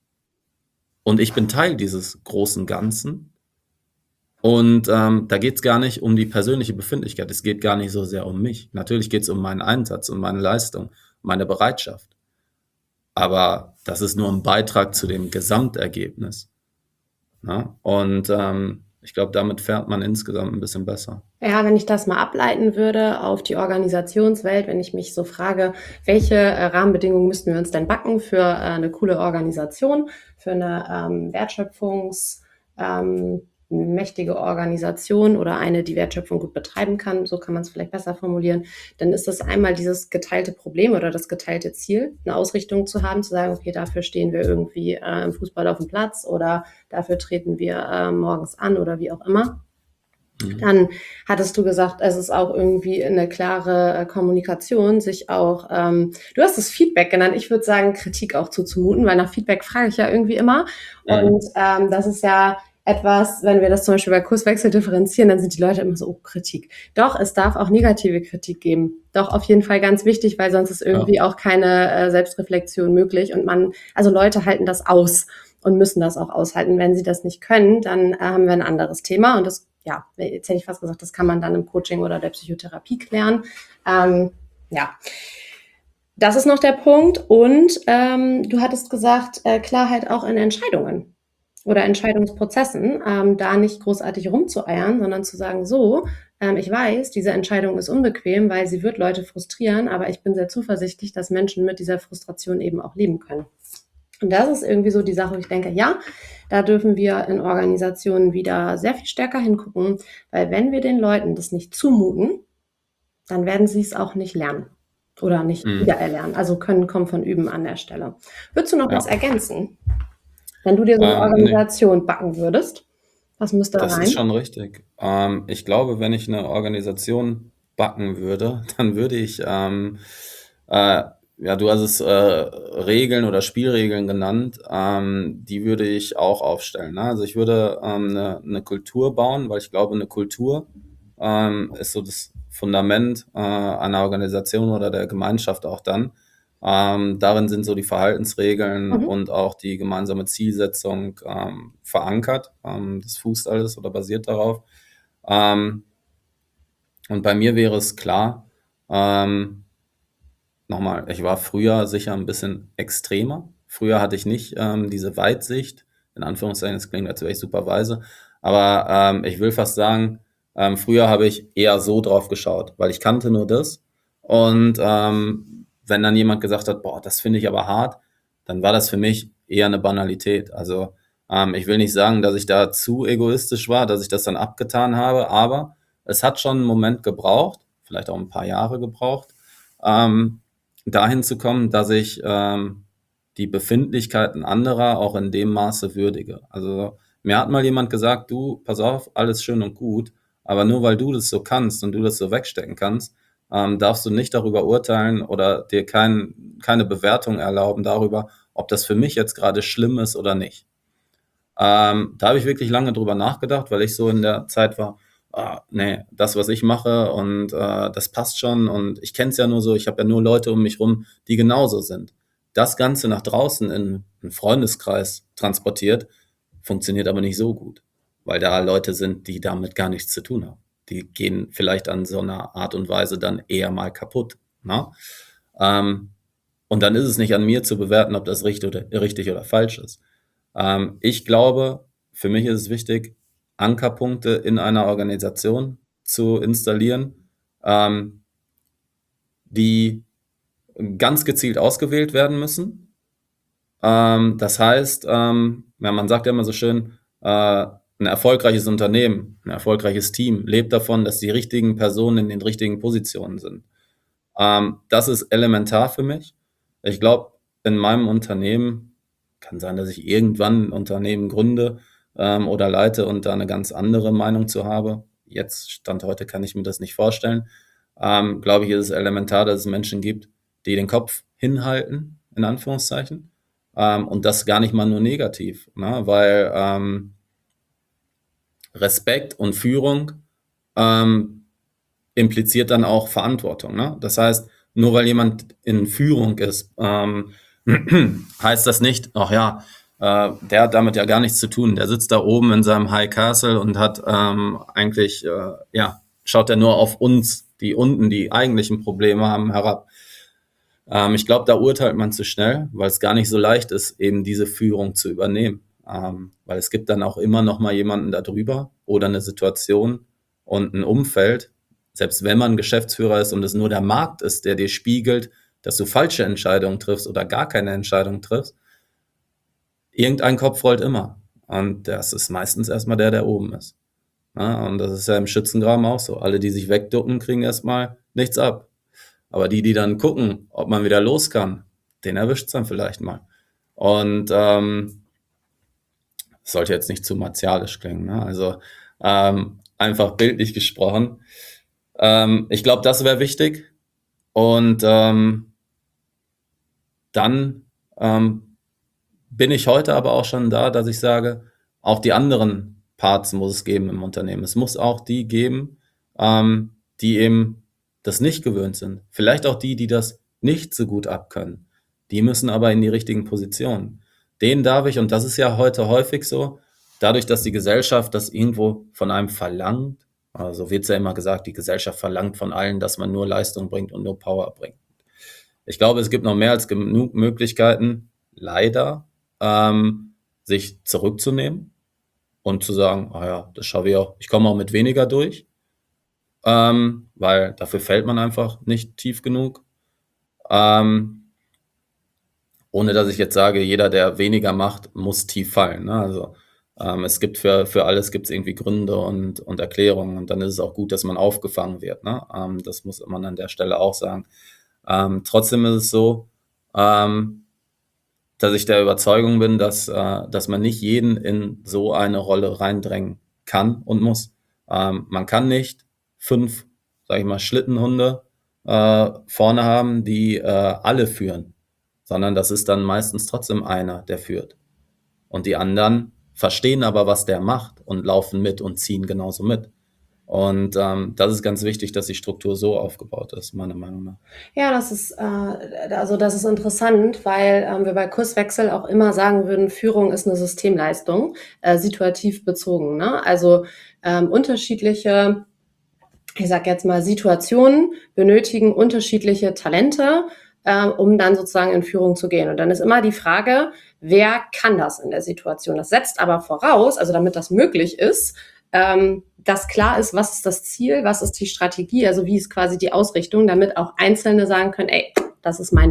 und ich bin Teil dieses großen Ganzen. Und ähm, da geht es gar nicht um die persönliche Befindlichkeit, es geht gar nicht so sehr um mich. Natürlich geht es um meinen Einsatz, um meine Leistung, meine Bereitschaft. Aber das ist nur ein Beitrag zu dem Gesamtergebnis. Ne? Und ähm, ich glaube, damit fährt man insgesamt ein bisschen besser. Ja, wenn ich das mal ableiten würde auf die Organisationswelt, wenn ich mich so frage, welche äh, Rahmenbedingungen müssten wir uns denn backen für äh, eine coole Organisation, für eine ähm, Wertschöpfungs, ähm, mächtige Organisation oder eine, die Wertschöpfung gut betreiben kann, so kann man es vielleicht besser formulieren, dann ist das einmal dieses geteilte Problem oder das geteilte Ziel, eine Ausrichtung zu haben, zu sagen, okay, dafür stehen wir irgendwie äh, im Fußball auf dem Platz oder dafür treten wir äh, morgens an oder wie auch immer. Dann hattest du gesagt, es ist auch irgendwie eine klare äh, Kommunikation, sich auch, ähm, du hast es Feedback genannt, ich würde sagen, Kritik auch zuzumuten, weil nach Feedback frage ich ja irgendwie immer. Mhm. Und ähm, das ist ja etwas, wenn wir das zum Beispiel bei Kurswechsel differenzieren, dann sind die Leute immer so, oh, Kritik. Doch, es darf auch negative Kritik geben. Doch, auf jeden Fall ganz wichtig, weil sonst ist irgendwie ja. auch keine äh, Selbstreflexion möglich. Und man, also Leute halten das aus und müssen das auch aushalten. Wenn sie das nicht können, dann äh, haben wir ein anderes Thema. Und das, ja, jetzt hätte ich fast gesagt, das kann man dann im Coaching oder der Psychotherapie klären. Ähm, ja, das ist noch der Punkt. Und ähm, du hattest gesagt, äh, Klarheit auch in Entscheidungen oder Entscheidungsprozessen, ähm, da nicht großartig rumzueiern, sondern zu sagen, so, ähm, ich weiß, diese Entscheidung ist unbequem, weil sie wird Leute frustrieren, aber ich bin sehr zuversichtlich, dass Menschen mit dieser Frustration eben auch leben können. Und das ist irgendwie so die Sache, wo ich denke, ja, da dürfen wir in Organisationen wieder sehr viel stärker hingucken, weil wenn wir den Leuten das nicht zumuten, dann werden sie es auch nicht lernen oder nicht mhm. wieder erlernen. Also können kommen von Üben an der Stelle. Würdest du noch ja. was ergänzen? Wenn du dir so eine ähm, Organisation nee. backen würdest, was müsste da das rein? Das ist schon richtig. Ähm, ich glaube, wenn ich eine Organisation backen würde, dann würde ich, ähm, äh, ja, du hast es äh, Regeln oder Spielregeln genannt, ähm, die würde ich auch aufstellen. Ne? Also ich würde ähm, eine, eine Kultur bauen, weil ich glaube, eine Kultur ähm, ist so das Fundament äh, einer Organisation oder der Gemeinschaft auch dann. Ähm, darin sind so die Verhaltensregeln mhm. und auch die gemeinsame Zielsetzung ähm, verankert. Ähm, das fußt alles oder basiert darauf. Ähm, und bei mir wäre es klar, ähm, nochmal, ich war früher sicher ein bisschen extremer. Früher hatte ich nicht ähm, diese Weitsicht, in Anführungszeichen, das klingt, als wäre ich super weise, aber ähm, ich will fast sagen, ähm, früher habe ich eher so drauf geschaut, weil ich kannte nur das und ähm, wenn dann jemand gesagt hat, boah, das finde ich aber hart, dann war das für mich eher eine Banalität. Also Ähm, ich will nicht sagen, dass ich da zu egoistisch war, dass ich das dann abgetan habe, aber es hat schon einen Moment gebraucht, vielleicht auch ein paar Jahre gebraucht, ähm, dahin zu kommen, dass ich ähm, die Befindlichkeiten anderer auch in dem Maße würdige. Also mir hat mal jemand gesagt, du, pass auf, alles schön und gut, aber nur weil du das so kannst und du das so wegstecken kannst, ähm, darfst du nicht darüber urteilen oder dir kein, keine Bewertung erlauben darüber, ob das für mich jetzt gerade schlimm ist oder nicht. Ähm, da habe ich wirklich lange drüber nachgedacht, weil ich so in der Zeit war, ah, nee, das, was ich mache und äh, das passt schon und ich kenne es ja nur so, ich habe ja nur Leute um mich rum, die genauso sind. Das Ganze nach draußen in einen Freundeskreis transportiert, funktioniert aber nicht so gut, weil da Leute sind, die damit gar nichts zu tun haben. Die gehen vielleicht an so einer Art und Weise dann eher mal kaputt. Ne? Ähm, und dann ist es nicht an mir zu bewerten, ob das richtig oder, richtig oder falsch ist. Ähm, ich glaube, für mich ist es wichtig, Ankerpunkte in einer Organisation zu installieren, ähm, die ganz gezielt ausgewählt werden müssen. Ähm, das heißt, ähm, ja, man sagt ja immer so schön, äh, ein erfolgreiches Unternehmen, ein erfolgreiches Team lebt davon, dass die richtigen Personen in den richtigen Positionen sind. Ähm, das ist elementar für mich. Ich glaube, in meinem Unternehmen kann sein, dass ich irgendwann ein Unternehmen gründe ähm, oder leite und da eine ganz andere Meinung zu habe. Jetzt, Stand heute, kann ich mir das nicht vorstellen. Ähm, glaube ich, ist es elementar, dass es Menschen gibt, die den Kopf hinhalten, in Anführungszeichen. Ähm, und das gar nicht mal nur negativ, ne? Weil ähm, Respekt und Führung ähm, impliziert dann auch Verantwortung. Ne? Das heißt, nur weil jemand in Führung ist, ähm, heißt das nicht, ach ja, äh, der hat damit ja gar nichts zu tun. Der sitzt da oben in seinem High Castle und hat ähm, eigentlich, äh, ja, schaut er nur auf uns, die unten die eigentlichen Probleme haben, herab. Ähm, ich glaube, da urteilt man zu schnell, weil es gar nicht so leicht ist, eben diese Führung zu übernehmen. Ähm, weil es gibt dann auch immer noch mal jemanden da drüber oder eine Situation und ein Umfeld, selbst wenn man Geschäftsführer ist und es nur der Markt ist, der dir spiegelt, dass du falsche Entscheidungen triffst oder gar keine Entscheidung triffst, irgendein Kopf rollt immer. Und das ist meistens erstmal der, der oben ist. Ja, und das ist ja im Schützengraben auch so. Alle, die sich wegducken, kriegen erstmal nichts ab. Aber die, die dann gucken, ob man wieder los kann, den erwischt es dann vielleicht mal. Und ähm, das sollte jetzt nicht zu martialisch klingen, ne? Also ähm, einfach bildlich gesprochen. Ähm, ich glaube, das wäre wichtig. Und ähm, dann ähm, bin ich heute aber auch schon da, dass ich sage, auch die anderen Parts muss es geben im Unternehmen. Es muss auch die geben, ähm, die eben das nicht gewöhnt sind. Vielleicht auch die, die das nicht so gut abkönnen. Die müssen aber in die richtigen Positionen. Denen darf ich, und das ist ja heute häufig so, dadurch, dass die Gesellschaft das irgendwo von einem verlangt, also wird es ja immer gesagt, die Gesellschaft verlangt von allen, dass man nur Leistung bringt und nur Power bringt. Ich glaube, es gibt noch mehr als genug Möglichkeiten, leider, ähm, sich zurückzunehmen und zu sagen, ah ja, das schaffe ich auch, ich komme auch mit weniger durch, ähm, weil dafür fällt man einfach nicht tief genug. Ähm, ohne dass ich jetzt sage, jeder, der weniger macht, muss tief fallen. Ne? Also ähm, es gibt für, für alles gibt es irgendwie Gründe und, und Erklärungen und dann ist es auch gut, dass man aufgefangen wird. Ne? Ähm, das muss man an der Stelle auch sagen. Ähm, trotzdem ist es so, ähm, dass ich der Überzeugung bin, dass, äh, dass man nicht jeden in so eine Rolle reindrängen kann und muss. Ähm, man kann nicht fünf, sag ich mal, Schlittenhunde äh, vorne haben, die äh, alle führen, sondern das ist dann meistens trotzdem einer, der führt. Und die anderen verstehen aber, was der macht und laufen mit und ziehen genauso mit. Und ähm, das ist ganz wichtig, dass die Struktur so aufgebaut ist, meiner Meinung nach. Ja, das ist, äh, also das ist interessant, weil ähm, wir bei Kurswechsel auch immer sagen würden, Führung ist eine Systemleistung, äh, situativ bezogen. Ne? Also ähm, unterschiedliche, ich sag jetzt mal, Situationen benötigen unterschiedliche Talente, äh, um dann sozusagen in Führung zu gehen. Und dann ist immer die Frage, wer kann das in der Situation? Das setzt aber voraus, also damit das möglich ist, ähm, dass klar ist, was ist das Ziel, was ist die Strategie, also wie ist quasi die Ausrichtung, damit auch Einzelne sagen können, ey, das ist mein Ball.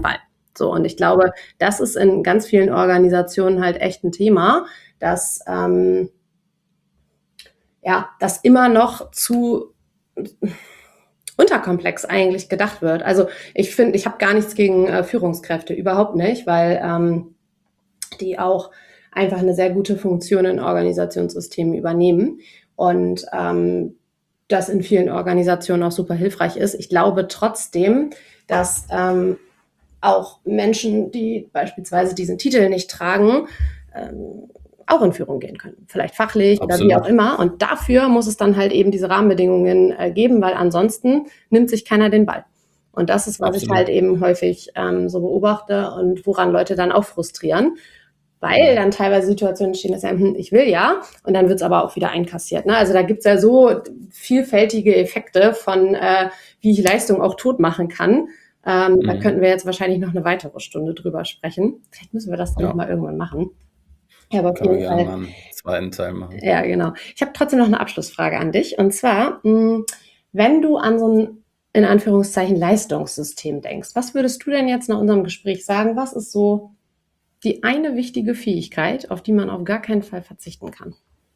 So, und ich glaube, das ist in ganz vielen Organisationen halt echt ein Thema, dass ähm, ja, das immer noch zu unterkomplex eigentlich gedacht wird. Also ich finde, ich habe gar nichts gegen äh, Führungskräfte, überhaupt nicht, weil ähm, die auch einfach eine sehr gute Funktion in Organisationssystemen übernehmen und ähm, das in vielen Organisationen auch super hilfreich ist. Ich glaube trotzdem, dass ähm, auch Menschen, die beispielsweise diesen Titel nicht tragen, ähm, auch in Führung gehen können. Vielleicht fachlich oder wie Absolut. auch immer. Und dafür muss es dann halt eben diese Rahmenbedingungen äh, geben, weil ansonsten nimmt sich keiner den Ball. Und das ist, was ich Absolut. halt eben häufig ähm, so beobachte und woran Leute dann auch frustrieren. Weil dann teilweise Situationen entstehen, dass ja, hm, ich will ja, und dann wird's aber auch wieder einkassiert. Ne? Also da gibt's ja so vielfältige Effekte von, äh, wie ich Leistung auch tot machen kann. Ähm, Mhm. Da könnten wir jetzt wahrscheinlich noch eine weitere Stunde drüber sprechen. Vielleicht müssen wir das dann Ja. nochmal irgendwann machen. Ja, aber auf Können wir jeden gerne Fall. mal einen zweiten Teil machen. Ja, genau. Ich habe trotzdem noch eine Abschlussfrage an dich. Und zwar, mh, wenn du an so ein, in Anführungszeichen, Leistungssystem denkst, was würdest du denn jetzt nach unserem Gespräch sagen? Was ist so die eine wichtige Fähigkeit, auf die man auf gar keinen Fall verzichten kann?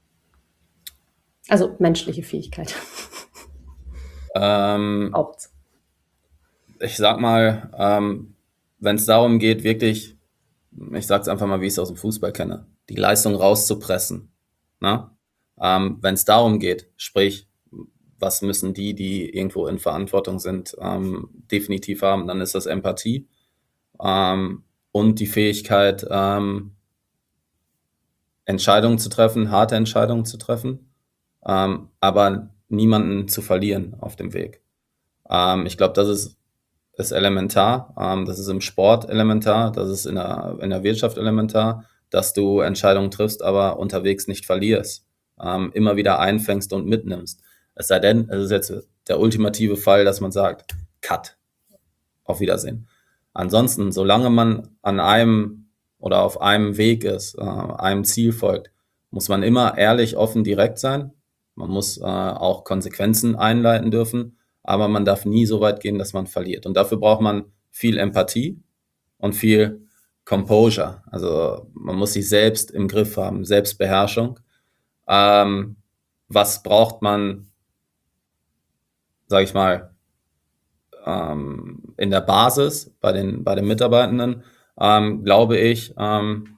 Also menschliche Fähigkeit. Ähm, Auch. ich sag mal, ähm, wenn es darum geht, wirklich, ich sag's einfach mal, wie ich es aus dem Fußball kenne, die Leistung rauszupressen. Ne? Ähm, wenn es darum geht, sprich, was müssen die, die irgendwo in Verantwortung sind, ähm, definitiv haben, dann ist das Empathie ähm, und die Fähigkeit, ähm, Entscheidungen zu treffen, harte Entscheidungen zu treffen, ähm, aber niemanden zu verlieren auf dem Weg. Ähm, ich glaube, das ist, ist elementar. Ähm, das ist im Sport elementar, das ist in der, in der Wirtschaft elementar, dass du Entscheidungen triffst, aber unterwegs nicht verlierst, ähm, immer wieder einfängst und mitnimmst. Es sei denn, es ist jetzt der ultimative Fall, dass man sagt, Cut, auf Wiedersehen. Ansonsten, solange man an einem oder auf einem Weg ist, äh, einem Ziel folgt, muss man immer ehrlich, offen, direkt sein. Man muss äh, auch Konsequenzen einleiten dürfen, aber man darf nie so weit gehen, dass man verliert. Und dafür braucht man viel Empathie und viel Composure. Also man muss sich selbst im Griff haben, Selbstbeherrschung. Ähm, was braucht man, sage ich mal, ähm, in der Basis bei den, bei den Mitarbeitenden? Ähm, glaube ich, ähm,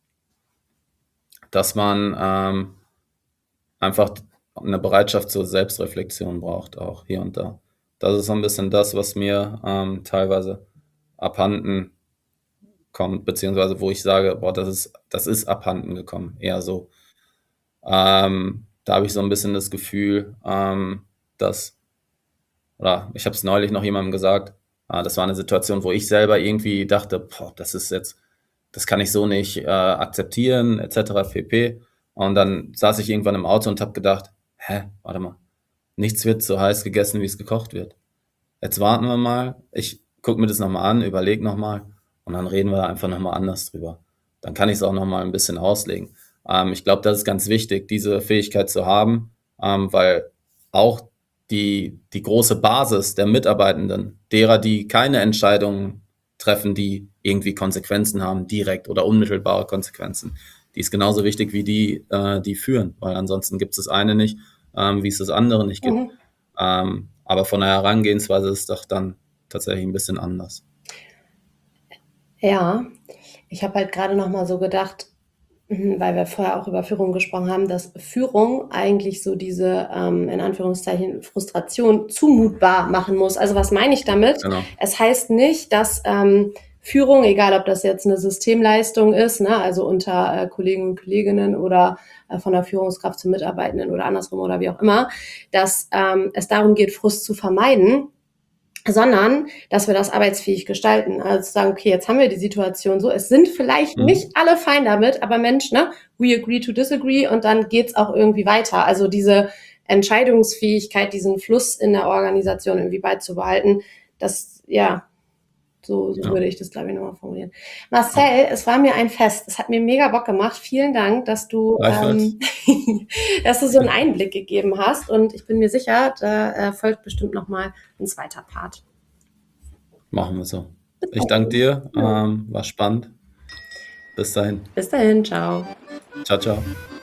dass man ähm, einfach eine Bereitschaft zur Selbstreflexion braucht, auch hier und da. Das ist so ein bisschen das, was mir ähm, teilweise abhanden kommt, beziehungsweise wo ich sage, boah, das ist, das ist abhanden gekommen, eher so. Ähm, da habe ich so ein bisschen das Gefühl, ähm, dass, oder ich habe es neulich noch jemandem gesagt, äh, das war eine Situation, wo ich selber irgendwie dachte, boah, das ist jetzt, das kann ich so nicht äh, akzeptieren, et cetera pp. Und dann saß ich irgendwann im Auto und habe gedacht, hä, warte mal, nichts wird so heiß gegessen, wie es gekocht wird. Jetzt warten wir mal, ich gucke mir das nochmal an, überlege nochmal und dann reden wir einfach nochmal anders drüber. Dann kann ich es auch nochmal ein bisschen auslegen. Ähm, ich glaube, das ist ganz wichtig, diese Fähigkeit zu haben, ähm, weil auch die, die große Basis der Mitarbeitenden, derer, die keine Entscheidungen treffen, die irgendwie Konsequenzen haben, direkt oder unmittelbare Konsequenzen, die ist genauso wichtig wie die, äh, die führen, weil ansonsten gibt es das eine nicht, ähm, wie es das andere nicht gibt. Mhm. Ähm, aber von der Herangehensweise ist es doch dann tatsächlich ein bisschen anders. Ja, ich habe halt gerade noch mal so gedacht, mhm, weil wir vorher auch über Führung gesprochen haben, dass Führung eigentlich so diese, ähm, in Anführungszeichen, Frustration zumutbar machen muss. Also was meine ich damit? Genau. Es heißt nicht, dass ähm, Führung, egal ob das jetzt eine Systemleistung ist, ne, also unter äh, Kollegen und Kolleginnen oder äh, von der Führungskraft zu Mitarbeitenden oder andersrum oder wie auch immer, dass ähm, es darum geht, Frust zu vermeiden, sondern dass wir das arbeitsfähig gestalten. Also zu sagen, okay, jetzt haben wir die Situation so, es sind vielleicht Mhm. nicht alle fein damit, aber Mensch, ne, we agree to disagree und dann geht's auch irgendwie weiter. Also diese Entscheidungsfähigkeit, diesen Fluss in der Organisation irgendwie beizubehalten, das, ja, so, so Ja. würde ich das, glaube ich, nochmal formulieren. Marcel, es war mir ein Fest. Es hat mir mega Bock gemacht. Vielen Dank, dass du, Gleichfalls. ähm, dass du so einen Einblick gegeben hast. Und ich bin mir sicher, da äh, folgt bestimmt nochmal ein zweiter Part. Machen wir so. Ich danke dir. Ähm, war spannend. Bis dahin. Bis dahin, ciao. Ciao, ciao.